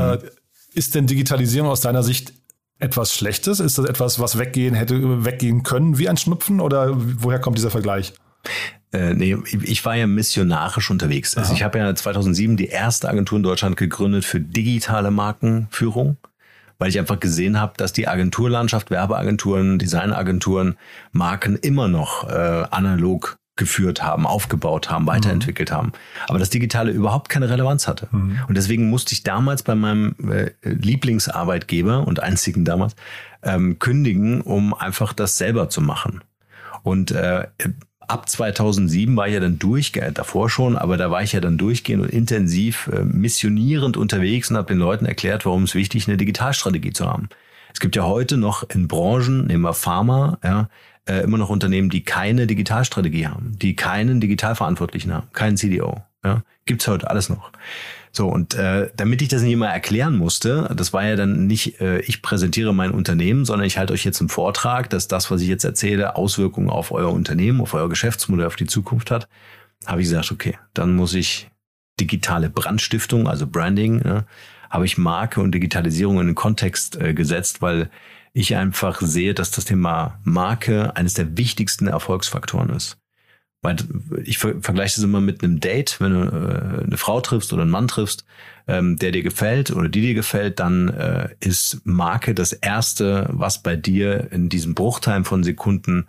Ist denn Digitalisierung aus deiner Sicht etwas Schlechtes? Ist das etwas, was hätte weggehen können wie ein Schnupfen? Oder woher kommt dieser Vergleich? Nee, ich war ja missionarisch unterwegs. Also ich habe ja 2007 die erste Agentur in Deutschland gegründet für digitale Markenführung, weil ich einfach gesehen habe, dass die Agenturlandschaft, Werbeagenturen, Designagenturen, Marken immer noch analog geführt haben, aufgebaut haben, weiterentwickelt haben. Aber das Digitale überhaupt keine Relevanz hatte. Und deswegen musste ich damals bei meinem Lieblingsarbeitgeber und einzigen damals kündigen, um einfach das selber zu machen. Und ab 2007 war ich ja dann davor schon, aber da war ich ja dann durchgehend und intensiv missionierend unterwegs und habe den Leuten erklärt, warum es wichtig ist, eine Digitalstrategie zu haben. Es gibt ja heute noch in Branchen, nehmen wir Pharma, ja, immer noch Unternehmen, die keine Digitalstrategie haben, die keinen Digitalverantwortlichen haben, keinen CDO. Ja, gibt's heute alles noch. So, und damit ich das nicht immer erklären musste, das war ja dann nicht, ich präsentiere mein Unternehmen, sondern ich halte euch jetzt einen Vortrag, dass das, was ich jetzt erzähle, Auswirkungen auf euer Unternehmen, auf euer Geschäftsmodell, auf die Zukunft hat, habe ich gesagt, okay, dann muss ich digitale Brandstiftung, also Branding, habe ich Marke und Digitalisierung in den Kontext gesetzt, weil ich einfach sehe, dass das Thema Marke eines der wichtigsten Erfolgsfaktoren ist. Weil ich vergleiche das immer mit einem Date. Wenn du eine Frau triffst oder einen Mann triffst, der dir gefällt oder die dir gefällt, dann ist Marke das Erste, was bei dir in diesem Bruchteil von Sekunden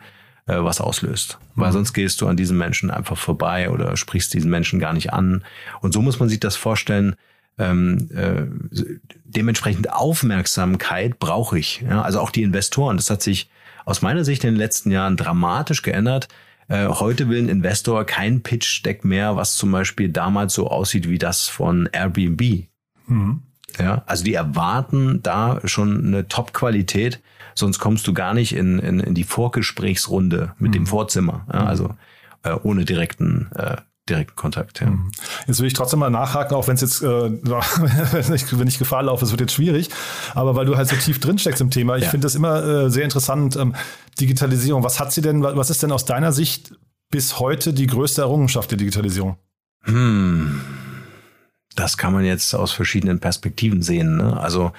was auslöst. Weil sonst gehst du an diesen Menschen einfach vorbei oder sprichst diesen Menschen gar nicht an. Und so muss man sich das vorstellen. Dementsprechend Aufmerksamkeit brauche ich. Ja? Also auch die Investoren. Das hat sich aus meiner Sicht in den letzten Jahren dramatisch geändert. Heute will ein Investor kein Pitch-Deck mehr, was zum Beispiel damals so aussieht wie das von Airbnb. Ja, also die erwarten da schon eine Top-Qualität, sonst kommst du gar nicht in die Vorgesprächsrunde mit dem Vorzimmer. Ja, also ohne direkten Kontakt. Ja. Jetzt will ich trotzdem mal nachhaken, auch wenn es jetzt, wenn ich Gefahr laufe, es wird jetzt schwierig, aber weil du halt so tief drin steckst im Thema, ich finde das immer sehr interessant. Digitalisierung, was ist denn aus deiner Sicht bis heute die größte Errungenschaft der Digitalisierung? Das kann man jetzt aus verschiedenen Perspektiven sehen. Ne? Also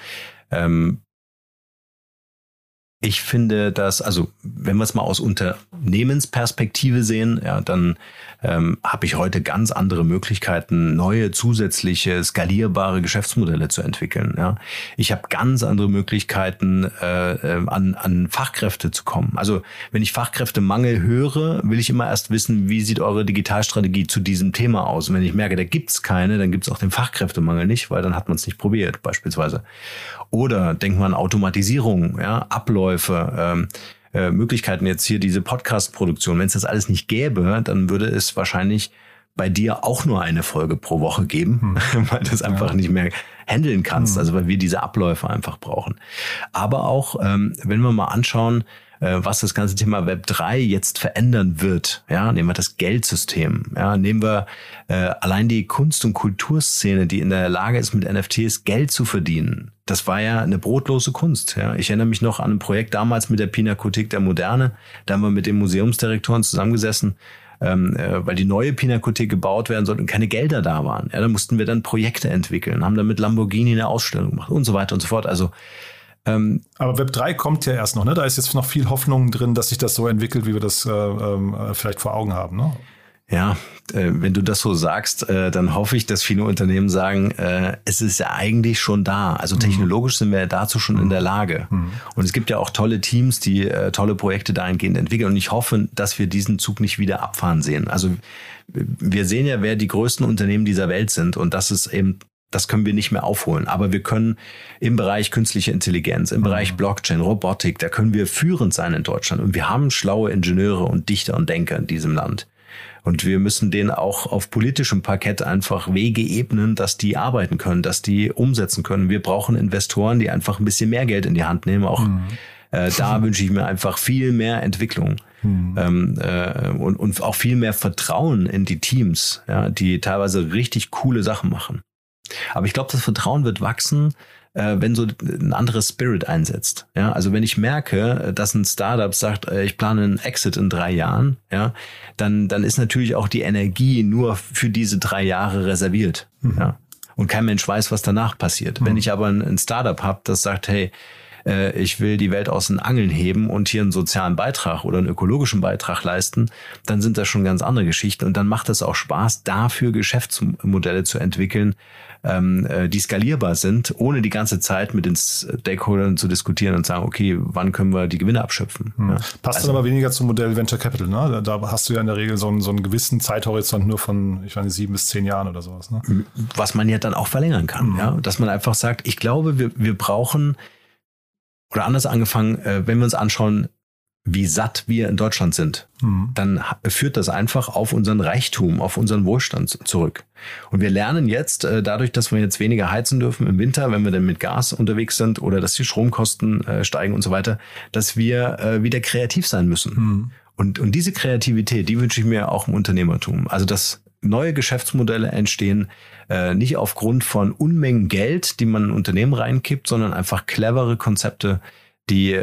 ich finde, dass, also wenn wir es mal aus Unternehmensperspektive sehen, ja, dann habe ich heute ganz andere Möglichkeiten, neue, zusätzliche, skalierbare Geschäftsmodelle zu entwickeln. Ja. Ich habe ganz andere Möglichkeiten, an Fachkräfte zu kommen. Also wenn ich Fachkräftemangel höre, will ich immer erst wissen, wie sieht eure Digitalstrategie zu diesem Thema aus. Und wenn ich merke, da gibt's keine, dann gibt's auch den Fachkräftemangel nicht, weil dann hat man es nicht probiert, beispielsweise. Oder denkt man an Automatisierung, ja, Abläufe, Möglichkeiten jetzt hier diese Podcast-Produktion. Wenn es das alles nicht gäbe, dann würde es wahrscheinlich bei dir auch nur eine Folge pro Woche geben, weil du es einfach nicht mehr handeln kannst, also weil wir diese Abläufe einfach brauchen. Aber auch, wenn wir mal anschauen, was das ganze Thema Web 3 jetzt verändern wird, ja, nehmen wir das Geldsystem, ja, nehmen wir allein die Kunst- und Kulturszene, die in der Lage ist, mit NFTs Geld zu verdienen. Das war ja eine brotlose Kunst. Ja. Ich erinnere mich noch an ein Projekt damals mit der Pinakothek der Moderne. Da haben wir mit den Museumsdirektoren zusammengesessen, weil die neue Pinakothek gebaut werden sollte und keine Gelder da waren. Ja, da mussten wir dann Projekte entwickeln, haben dann mit Lamborghini eine Ausstellung gemacht und so weiter und so fort. Also aber Web 3 kommt ja erst noch, ne? Da ist jetzt noch viel Hoffnung drin, dass sich das so entwickelt, wie wir das vielleicht vor Augen haben, ne? Ja, wenn du das so sagst, dann hoffe ich, dass viele Unternehmen sagen, es ist ja eigentlich schon da. Also technologisch sind wir dazu schon in der Lage. Und es gibt ja auch tolle Teams, die tolle Projekte dahingehend entwickeln. Und ich hoffe, dass wir diesen Zug nicht wieder abfahren sehen. Also wir sehen ja, wer die größten Unternehmen dieser Welt sind. Und das ist eben, das können wir nicht mehr aufholen. Aber wir können im Bereich künstliche Intelligenz, im Bereich Blockchain, Robotik, da können wir führend sein in Deutschland. Und wir haben schlaue Ingenieure und Dichter und Denker in diesem Land. Und wir müssen denen auch auf politischem Parkett einfach Wege ebnen, dass die arbeiten können, dass die umsetzen können. Wir brauchen Investoren, die einfach ein bisschen mehr Geld in die Hand nehmen. Auch da wünsche ich mir einfach viel mehr Entwicklung und auch viel mehr Vertrauen in die Teams, ja, die teilweise richtig coole Sachen machen. Aber ich glaube, das Vertrauen wird wachsen, wenn so ein anderes Spirit einsetzt. Ja, also wenn ich merke, dass ein Startup sagt, ich plane einen Exit in 3 Jahren, ja, dann ist natürlich auch die Energie nur für diese 3 Jahre reserviert. Ja. Und kein Mensch weiß, was danach passiert. Wenn ich aber ein Startup habe, das sagt, hey, ich will die Welt aus den Angeln heben und hier einen sozialen Beitrag oder einen ökologischen Beitrag leisten, dann sind das schon ganz andere Geschichten. Und dann macht es auch Spaß, dafür Geschäftsmodelle zu entwickeln, die skalierbar sind, ohne die ganze Zeit mit den Stakeholdern zu diskutieren und sagen, okay, wann können wir die Gewinne abschöpfen? Ja. Passt also, dann aber weniger zum Modell Venture Capital, ne? Da hast du ja in der Regel so einen gewissen Zeithorizont nur von, ich meine, 7 bis 10 Jahren oder sowas, ne? Was man ja dann auch verlängern kann, ja? Dass man einfach sagt, ich glaube, wir brauchen, oder anders angefangen, wenn wir uns anschauen, wie satt wir in Deutschland sind, dann führt das einfach auf unseren Reichtum, auf unseren Wohlstand zurück. Und wir lernen jetzt, dadurch, dass wir jetzt weniger heizen dürfen im Winter, wenn wir dann mit Gas unterwegs sind oder dass die Stromkosten steigen und so weiter, dass wir wieder kreativ sein müssen. Und diese Kreativität, die wünsche ich mir auch im Unternehmertum. Also dass neue Geschäftsmodelle entstehen, nicht aufgrund von Unmengen Geld, die man in ein Unternehmen reinkippt, sondern einfach clevere Konzepte, die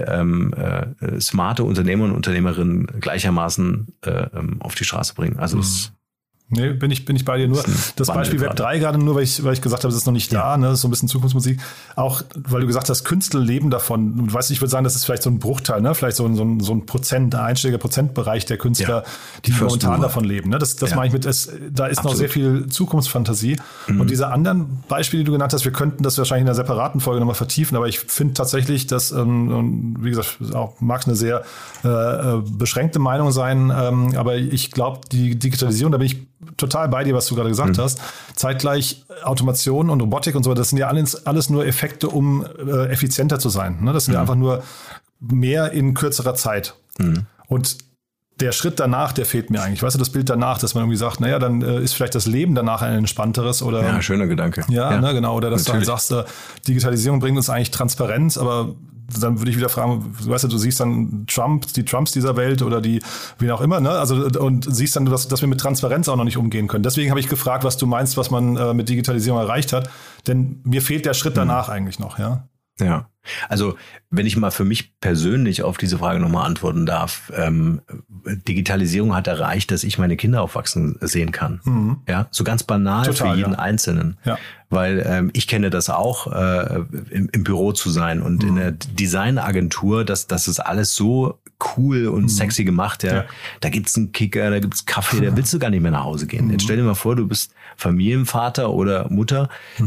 smarte Unternehmer und Unternehmerinnen gleichermaßen auf die Straße bringen. Also das Nee, bin ich bei dir. Nur das Beispiel Web 3 gerade nur, weil ich gesagt habe, es ist noch nicht da, ne, das ist so ein bisschen Zukunftsmusik. Auch, weil du gesagt hast, Künstler leben davon. Und weißt du, ich würde sagen, das ist vielleicht so ein Bruchteil, ne, vielleicht so ein einstelliger Prozentbereich der Künstler, die momentan davon leben. Ne, das meine ich mit, da ist noch sehr viel Zukunftsfantasie. Und diese anderen Beispiele, die du genannt hast, wir könnten das wahrscheinlich in einer separaten Folge nochmal vertiefen, aber ich finde tatsächlich, dass, wie gesagt, auch mag es eine sehr beschränkte Meinung sein, aber ich glaube, die Digitalisierung, da bin ich total bei dir, was du gerade gesagt hast. Zeitgleich Automation und Robotik und so, das sind ja alles nur Effekte, um effizienter zu sein. Ne? Das sind ja einfach nur mehr in kürzerer Zeit. Und der Schritt danach, der fehlt mir eigentlich. Weißt du, das Bild danach, dass man irgendwie sagt, naja, dann ist vielleicht das Leben danach ein entspannteres oder. Ja, schöner Gedanke. Ja. Ne, genau. Oder dass natürlich. Du dann sagst, Digitalisierung bringt uns eigentlich Transparenz, aber dann würde ich wieder fragen, weißt du siehst dann die Trumps dieser Welt oder die, wen auch immer, ne? Also, und siehst dann, dass wir mit Transparenz auch noch nicht umgehen können. Deswegen habe ich gefragt, was du meinst, was man mit Digitalisierung erreicht hat. Denn mir fehlt der Schritt danach eigentlich noch, ja. Ja, also wenn ich mal für mich persönlich auf diese Frage nochmal antworten darf, Digitalisierung hat erreicht, dass ich meine Kinder aufwachsen sehen kann. Ja, so ganz banal total, für jeden Einzelnen. Ja. Weil ich kenne das auch, im Büro zu sein und in der Designagentur, das ist alles so cool und sexy gemacht. Ja. Da gibt's einen Kicker, da gibt's Kaffee, da willst du gar nicht mehr nach Hause gehen. Jetzt stell dir mal vor, du bist Familienvater oder Mutter,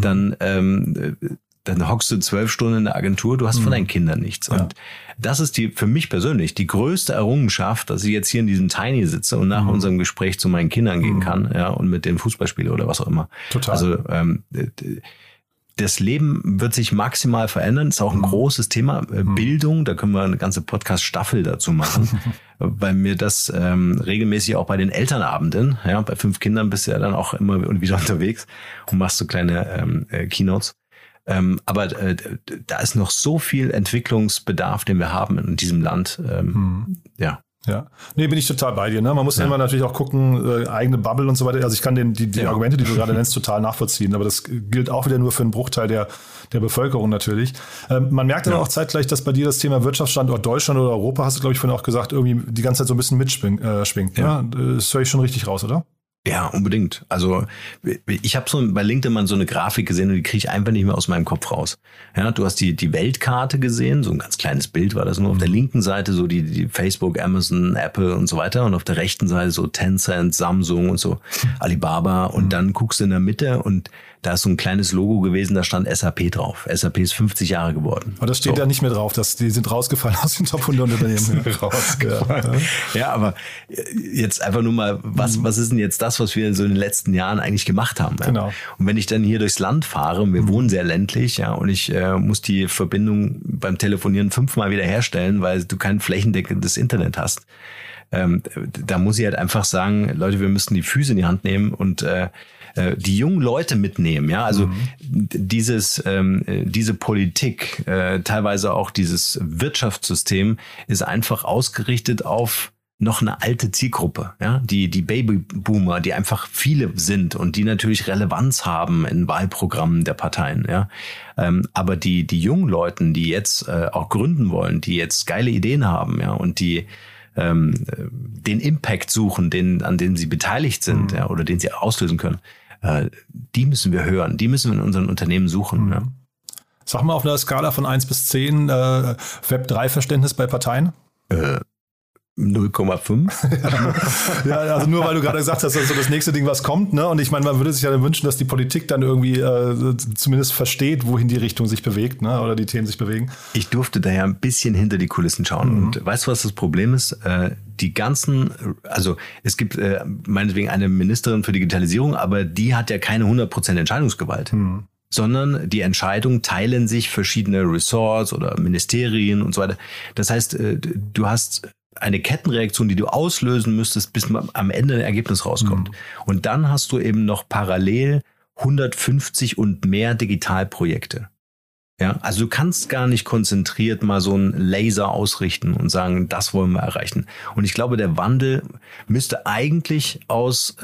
dann hockst du 12 Stunden in der Agentur, du hast von deinen Kindern nichts. Ja. Und das ist für mich persönlich die größte Errungenschaft, dass ich jetzt hier in diesem Tiny sitze und nach unserem Gespräch zu meinen Kindern gehen kann, ja, und mit denen Fußball spiele oder was auch immer. Total. Also das Leben wird sich maximal verändern. Das ist auch ein großes Thema. Bildung, da können wir eine ganze Podcast-Staffel dazu machen, weil mir das regelmäßig auch bei den Elternabenden, ja, bei 5 Kindern bist du ja dann auch immer wieder unterwegs und machst so kleine Keynotes. Aber da ist noch so viel Entwicklungsbedarf, den wir haben in diesem Land. Ja. Ja, nee, bin ich total bei dir. Ne? Man muss immer natürlich auch gucken, eigene Bubble und so weiter. Also ich kann die Argumente, die du gerade nennst, total nachvollziehen. Aber das gilt auch wieder nur für einen Bruchteil der Bevölkerung natürlich. Man merkt aber auch zeitgleich, dass bei dir das Thema Wirtschaftsstandort Deutschland oder Europa, hast du, glaube ich, vorhin auch gesagt, irgendwie die ganze Zeit so ein bisschen mitschwingt. Ja. Ne? Das höre ich schon richtig raus, oder? Ja, unbedingt. Also ich habe bei LinkedIn mal so eine Grafik gesehen und die kriege ich einfach nicht mehr aus meinem Kopf raus. Ja, du hast die Weltkarte gesehen, so ein ganz kleines Bild war das nur. Auf der linken Seite so die Facebook, Amazon, Apple und so weiter und auf der rechten Seite so Tencent, Samsung und so Alibaba und dann guckst du in der Mitte und da ist so ein kleines Logo gewesen, da stand SAP drauf. SAP ist 50 Jahre geworden. Aber das steht ja nicht mehr drauf, die sind rausgefallen aus den Top 100 Unternehmen. Ja, aber jetzt einfach nur mal, was ist denn jetzt das, was wir so in den letzten Jahren eigentlich gemacht haben? Ja? Genau. Und wenn ich dann hier durchs Land fahre, und wir wohnen sehr ländlich, ja, und ich muss die Verbindung beim Telefonieren 5-mal wieder herstellen, weil du kein flächendeckendes Internet hast, da muss ich halt einfach sagen, Leute, wir müssen die Füße in die Hand nehmen und die jungen Leute mitnehmen, ja, also diese Politik, teilweise auch dieses Wirtschaftssystem ist einfach ausgerichtet auf noch eine alte Zielgruppe, ja, die Babyboomer, die einfach viele sind und die natürlich Relevanz haben in Wahlprogrammen der Parteien, ja, aber die jungen Leuten, die jetzt auch gründen wollen, die jetzt geile Ideen haben, ja, und die den Impact suchen, an dem sie beteiligt sind, ja, oder den sie auslösen können, die müssen wir hören, die müssen wir in unseren Unternehmen suchen. Ja. Sag mal auf einer Skala von 1 bis 10 Web3-Verständnis bei Parteien? 0,5. Ja, also nur weil du gerade gesagt hast, das ist so das nächste Ding, was kommt, ne? Und ich meine, man würde sich ja dann wünschen, dass die Politik dann irgendwie zumindest versteht, wohin die Richtung sich bewegt, ne? Oder die Themen sich bewegen. Ich durfte da ja ein bisschen hinter die Kulissen schauen. Und weißt du, was das Problem ist? Also es gibt meinetwegen eine Ministerin für Digitalisierung, aber die hat ja keine 100% Entscheidungsgewalt. Sondern die Entscheidungen teilen sich verschiedene Ressorts oder Ministerien und so weiter. Das heißt, du hast eine Kettenreaktion, die du auslösen müsstest, bis am Ende ein Ergebnis rauskommt. Und dann hast du eben noch parallel 150 und mehr Digitalprojekte. Ja, also du kannst gar nicht konzentriert mal so einen Laser ausrichten und sagen, das wollen wir erreichen. Und ich glaube, der Wandel müsste eigentlich aus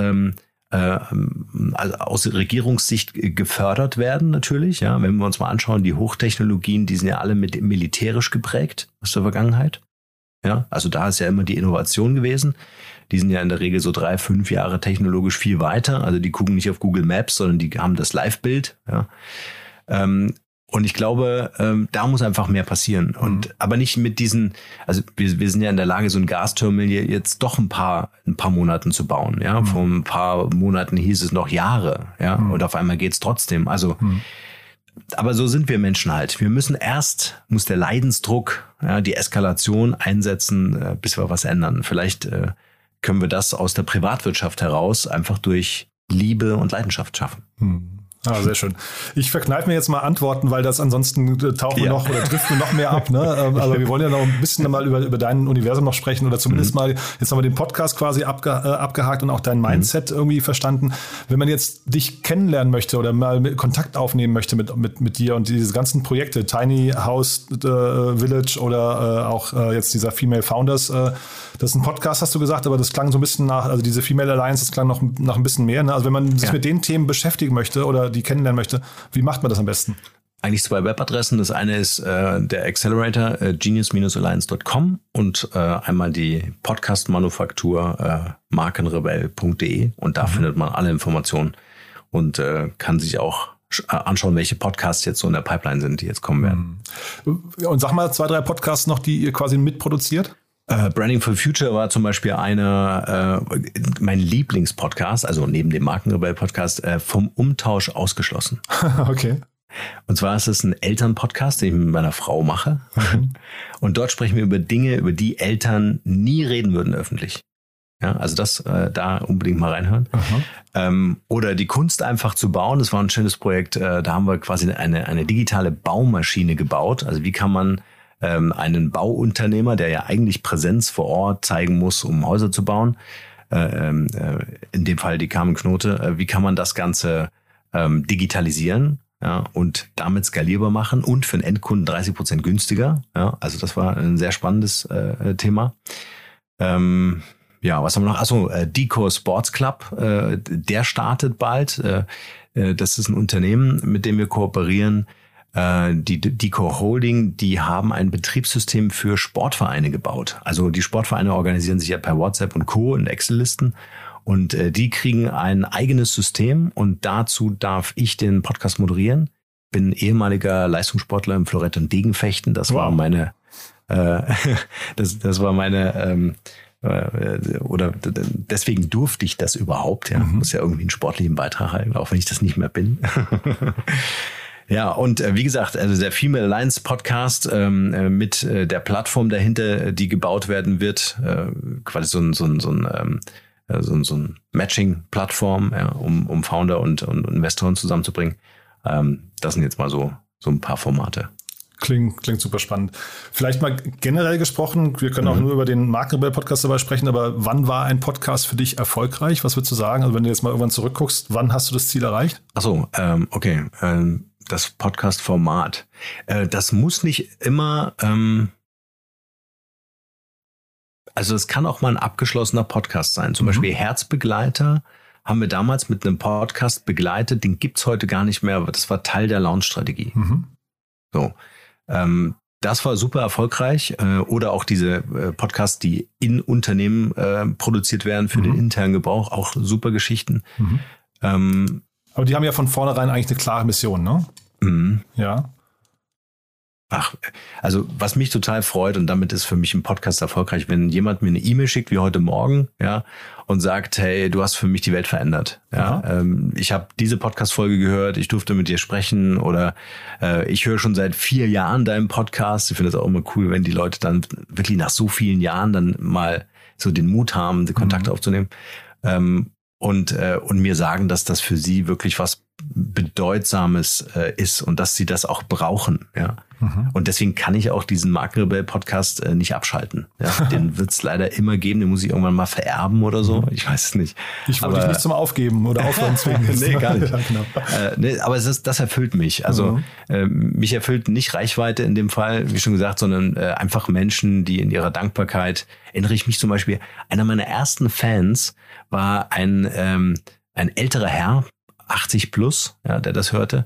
Regierungssicht gefördert werden natürlich. Ja, wenn wir uns mal anschauen, die Hochtechnologien, die sind ja alle militärisch geprägt aus der Vergangenheit. Ja, also da ist ja immer die Innovation gewesen. Die sind ja in der Regel so 3-5 Jahre technologisch viel weiter. Also die gucken nicht auf Google Maps, sondern die haben das Live-Bild. Ja. Und ich glaube, da muss einfach mehr passieren. Und aber nicht mit diesen, also wir sind ja in der Lage, so ein Gasterminal jetzt doch ein paar Monaten zu bauen. Ja, vor ein paar Monaten hieß es noch Jahre. Ja, und auf einmal geht's trotzdem. Also aber so sind wir Menschen halt. Wir müssen muss der Leidensdruck, ja, die Eskalation einsetzen, bis wir was ändern. Vielleicht können wir das aus der Privatwirtschaft heraus einfach durch Liebe und Leidenschaft schaffen. Ah, sehr schön. Ich verkneife mir jetzt mal Antworten, weil das ansonsten tauchen wir noch oder driften wir noch mehr ab. Ne? Aber wir wollen ja noch ein bisschen mal über dein Universum noch sprechen oder zumindest mal, jetzt haben wir den Podcast quasi abgehakt und auch dein Mindset irgendwie verstanden. Wenn man jetzt dich kennenlernen möchte oder mal Kontakt aufnehmen möchte mit dir und diese ganzen Projekte, Tiny House Village oder auch jetzt dieser Female Founders, das ist ein Podcast, hast du gesagt, aber das klang so ein bisschen nach, also diese Female Alliance, das klang noch nach ein bisschen mehr. Ne? Also wenn man sich mit den Themen beschäftigen möchte oder die kennenlernen möchte, wie macht man das am besten? Eigentlich 2 Webadressen. Das eine ist der Accelerator genius-alliance.com und einmal die Podcast-Manufaktur markenrebell.de und da findet man alle Informationen und kann sich auch anschauen, welche Podcasts jetzt so in der Pipeline sind, die jetzt kommen werden. Und sag mal 2, 3 Podcasts noch, die ihr quasi mitproduziert? Branding for Future war zum Beispiel mein Lieblingspodcast, also neben dem Markenrebell-Podcast, vom Umtausch ausgeschlossen. Okay. Und zwar ist es ein Elternpodcast, den ich mit meiner Frau mache. Und dort sprechen wir über Dinge, über die Eltern nie reden würden öffentlich. Ja, also das da unbedingt mal reinhören. Oder die Kunst einfach zu bauen. Das war ein schönes Projekt. Da haben wir quasi eine digitale Baumaschine gebaut. Also wie kann man einen Bauunternehmer, der ja eigentlich Präsenz vor Ort zeigen muss, um Häuser zu bauen, in dem Fall die Carmen Knote, wie kann man das Ganze digitalisieren, ja, und damit skalierbar machen und für den Endkunden 30% günstiger. Ja, also das war ein sehr spannendes Thema. Ja, was haben wir noch? Achso, Decor Sports Club, der startet bald. Das ist ein Unternehmen, mit dem wir kooperieren. Die Decor Holding, die haben ein Betriebssystem für Sportvereine gebaut. Also die Sportvereine organisieren sich ja per WhatsApp und Co. in Excel-Listen und die kriegen ein eigenes System und dazu darf ich den Podcast moderieren. Bin ehemaliger Leistungssportler im Florett- und Degenfechten. Das war meine, das war meine, oder deswegen durfte ich das überhaupt. Ja, muss ja irgendwie einen sportlichen Beitrag halten, auch wenn ich das nicht mehr bin. Ja, und wie gesagt, also der Female Alliance Podcast mit der Plattform dahinter, die gebaut werden wird, quasi so ein Matching-Plattform, ja, um Founder und Investoren zusammenzubringen. Das sind jetzt mal so ein paar Formate. Klingt super spannend. Vielleicht mal generell gesprochen, wir können auch nur über den Markenrebell-Podcast dabei sprechen, aber wann war ein Podcast für dich erfolgreich? Was würdest du sagen? Also wenn du jetzt mal irgendwann zurückguckst, wann hast du das Ziel erreicht? Achso, okay. Das Podcast-Format. Das muss nicht immer, also es kann auch mal ein abgeschlossener Podcast sein. Zum Beispiel Herzbegleiter haben wir damals mit einem Podcast begleitet, den gibt's heute gar nicht mehr, aber das war Teil der Launch-Strategie. So, das war super erfolgreich. Oder auch diese Podcasts, die in Unternehmen produziert werden für den internen Gebrauch, auch super Geschichten. Aber die haben ja von vornherein eigentlich eine klare Mission, ne? Ja. Ach, also was mich total freut und damit ist für mich ein Podcast erfolgreich, wenn jemand mir eine E-Mail schickt wie heute Morgen, ja, und sagt, hey, du hast für mich die Welt verändert. Ja, ich habe diese Podcast-Folge gehört, ich durfte mit dir sprechen oder ich höre schon seit 4 Jahren deinen Podcast. Ich finde das auch immer cool, wenn die Leute dann wirklich nach so vielen Jahren dann mal so den Mut haben, den Kontakt aufzunehmen. Und mir sagen, dass das für sie wirklich was Bedeutsames ist und dass sie das auch brauchen. Ja. Und deswegen kann ich auch diesen Markenrebell-Podcast nicht abschalten. Ja. Den wird es leider immer geben, den muss ich irgendwann mal vererben oder so. Ich weiß es nicht. Ich wollte dich nicht zum Aufgeben oder Aufhören zwingen. Nee, gar nicht. Ja, genau. Nee, aber das erfüllt mich. Also mich erfüllt nicht Reichweite in dem Fall, wie schon gesagt, sondern einfach Menschen, die in ihrer Dankbarkeit, erinnere ich mich zum Beispiel, einer meiner ersten Fans war ein älterer Herr, 80 plus, ja, der das hörte,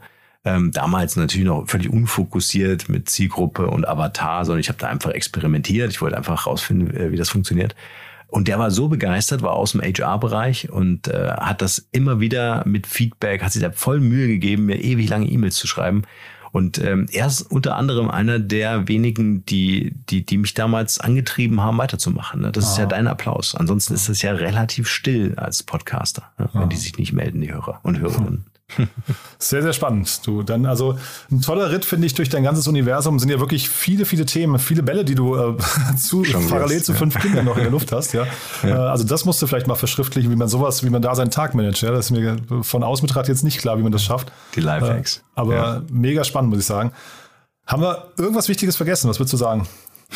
Damals natürlich noch völlig unfokussiert mit Zielgruppe und Avatar, sondern ich habe da einfach experimentiert. Ich wollte einfach rausfinden, wie das funktioniert. Und der war so begeistert, war aus dem HR-Bereich und hat das immer wieder mit Feedback, hat sich da voll Mühe gegeben, mir ewig lange E-Mails zu schreiben. Und er ist unter anderem einer der wenigen, die mich damals angetrieben haben, weiterzumachen. Ne? Das ist ja dein Applaus. Ansonsten ist es ja relativ still als Podcaster, ne? Wenn die sich nicht melden, die Hörer und Hörerinnen. Sehr, sehr spannend. Du, dann also ein toller Ritt, finde ich, durch dein ganzes Universum. Sind ja wirklich viele, viele Themen, viele Bälle, die du parallel zu 5 Kindern noch in der Luft hast. Ja? Also das musst du vielleicht mal verschriftlichen, wie man da seinen Tag managt. Ja? Das ist mir von außen betrachtet jetzt nicht klar, wie man das schafft. Die Lifehacks. Aber mega spannend, muss ich sagen. Haben wir irgendwas Wichtiges vergessen? Was würdest du sagen?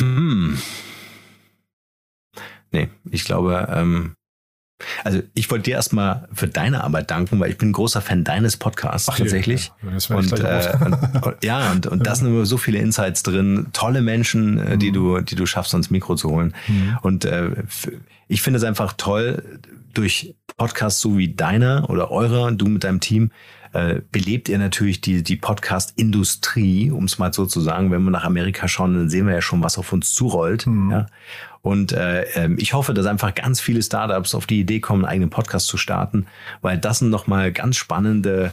Nee, ich glaube, also ich wollte dir erstmal für deine Arbeit danken, weil ich bin ein großer Fan deines Podcasts tatsächlich. Und da sind immer so viele Insights drin, tolle Menschen, die du schaffst, ans Mikro zu holen. Und ich finde es einfach toll, durch Podcasts so wie deiner oder eurer, du mit deinem Team, belebt ihr natürlich die Podcast-Industrie, um es mal so zu sagen. Wenn wir nach Amerika schauen, dann sehen wir ja schon, was auf uns zurollt. Ja? Und ich hoffe, dass einfach ganz viele Startups auf die Idee kommen, einen eigenen Podcast zu starten, weil das sind nochmal ganz spannende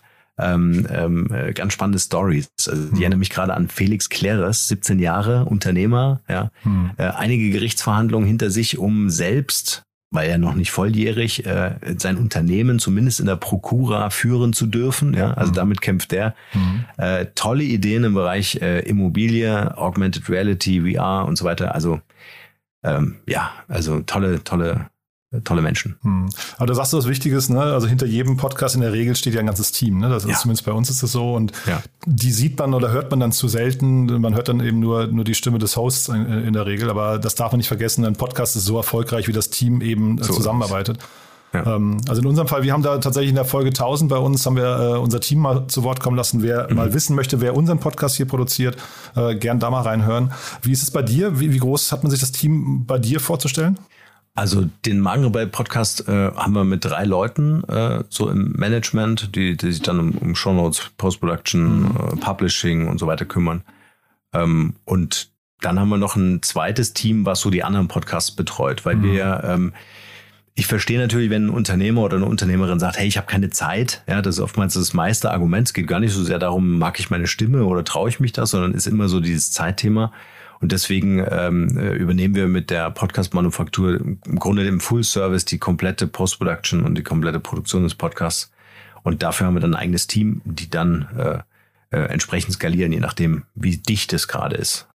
Stories. Also, die erinnern mich gerade an Felix Kleres, 17 Jahre Unternehmer, ja, einige Gerichtsverhandlungen hinter sich, um selbst, weil er noch nicht volljährig, sein Unternehmen zumindest in der Prokura führen zu dürfen. Ja, also damit kämpft er. Tolle Ideen im Bereich Immobilie, Augmented Reality, VR und so weiter. Also also tolle Menschen. Aber da sagst du was Wichtiges, ne? Also hinter jedem Podcast in der Regel steht ja ein ganzes Team, ne? Das ist zumindest bei uns ist das so und die sieht man oder hört man dann zu selten. Man hört dann eben nur die Stimme des Hosts in der Regel, aber das darf man nicht vergessen. Ein Podcast ist so erfolgreich, wie das Team eben zusammenarbeitet. Ja. Also in unserem Fall, wir haben da tatsächlich in der Folge 1000 bei uns, haben wir unser Team mal zu Wort kommen lassen. Wer mal wissen möchte, wer unseren Podcast hier produziert, gern da mal reinhören. Wie ist es bei dir? Wie groß hat man sich das Team bei dir vorzustellen? Also den Magenrebell-Podcast haben wir mit 3 Leuten so im Management, die sich dann um Shownotes, Post-Production, Publishing und so weiter kümmern. Und dann haben wir noch ein zweites Team, was so die anderen Podcasts betreut, weil wir ich verstehe natürlich, wenn ein Unternehmer oder eine Unternehmerin sagt, hey, ich habe keine Zeit. Ja, das ist oftmals das meiste Argument. Es geht gar nicht so sehr darum, mag ich meine Stimme oder traue ich mich das, sondern ist immer so dieses Zeitthema. Und deswegen übernehmen wir mit der Podcast-Manufaktur im Grunde im Full-Service die komplette Post-Production und die komplette Produktion des Podcasts. Und dafür haben wir dann ein eigenes Team, die dann entsprechend skalieren, je nachdem, wie dicht es gerade ist.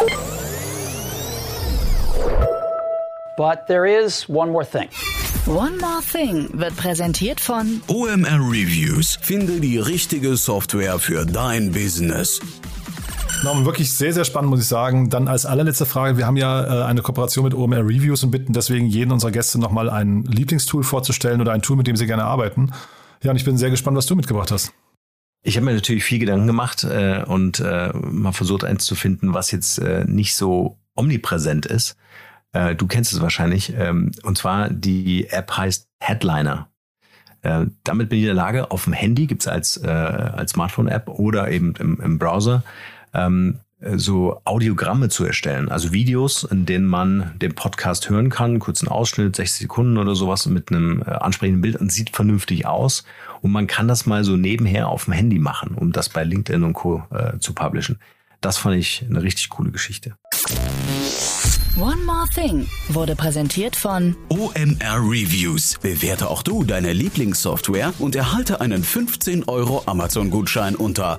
But there is one more thing. One More Thing wird präsentiert von OMR Reviews. Finde die richtige Software für dein Business. Wirklich sehr, sehr spannend, muss ich sagen. Dann als allerletzte Frage, wir haben ja eine Kooperation mit OMR Reviews und bitten deswegen jeden unserer Gäste nochmal ein Lieblingstool vorzustellen oder ein Tool, mit dem sie gerne arbeiten. Ja, und ich bin sehr gespannt, was du mitgebracht hast. Ich habe mir natürlich viel Gedanken gemacht und mal versucht, eins zu finden, was jetzt nicht so omnipräsent ist. Du kennst es wahrscheinlich. Und zwar die App heißt Headliner. Damit bin ich in der Lage, auf dem Handy, gibt's als Smartphone-App oder eben im Browser, so Audiogramme zu erstellen. Also Videos, in denen man den Podcast hören kann, kurzen Ausschnitt, 60 Sekunden oder sowas mit einem ansprechenden Bild und sieht vernünftig aus. Und man kann das mal so nebenher auf dem Handy machen, um das bei LinkedIn und Co. Zu publishen. Das fand ich eine richtig coole Geschichte. One More Thing wurde präsentiert von OMR Reviews. Bewerte auch du deine Lieblingssoftware und erhalte einen 15 € Amazon-Gutschein unter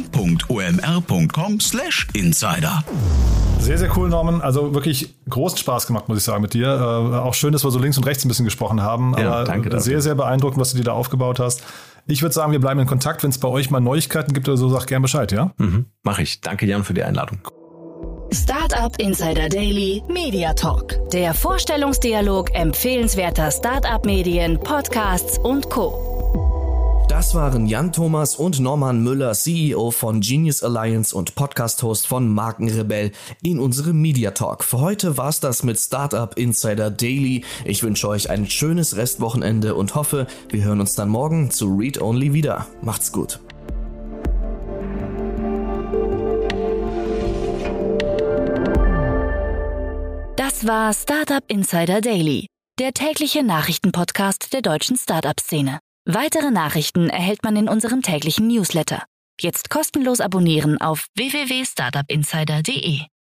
moin.omr.com/insider. Sehr, sehr cool, Norman. Also wirklich großen Spaß gemacht, muss ich sagen, mit dir. Auch schön, dass wir so links und rechts ein bisschen gesprochen haben. Ja, aber danke dafür. Sehr, sehr beeindruckend, was du dir da aufgebaut hast. Ich würde sagen, wir bleiben in Kontakt. Wenn es bei euch mal Neuigkeiten gibt oder so, sag gern Bescheid, ja? Mach ich. Danke, Jan, für die Einladung. Startup Insider Daily Media Talk. Der Vorstellungsdialog empfehlenswerter Startup-Medien, Podcasts und Co. Das waren Jan Thomas und Norman Müller, CEO von Genius Alliance und Podcast-Host von Markenrebell in unserem Media Talk. Für heute war's das mit Startup Insider Daily. Ich wünsche euch ein schönes Restwochenende und hoffe, wir hören uns dann morgen zu Read Only wieder. Macht's gut. Das war Startup Insider Daily, der tägliche Nachrichtenpodcast der deutschen Startup-Szene. Weitere Nachrichten erhält man in unserem täglichen Newsletter. Jetzt kostenlos abonnieren auf www.startupinsider.de.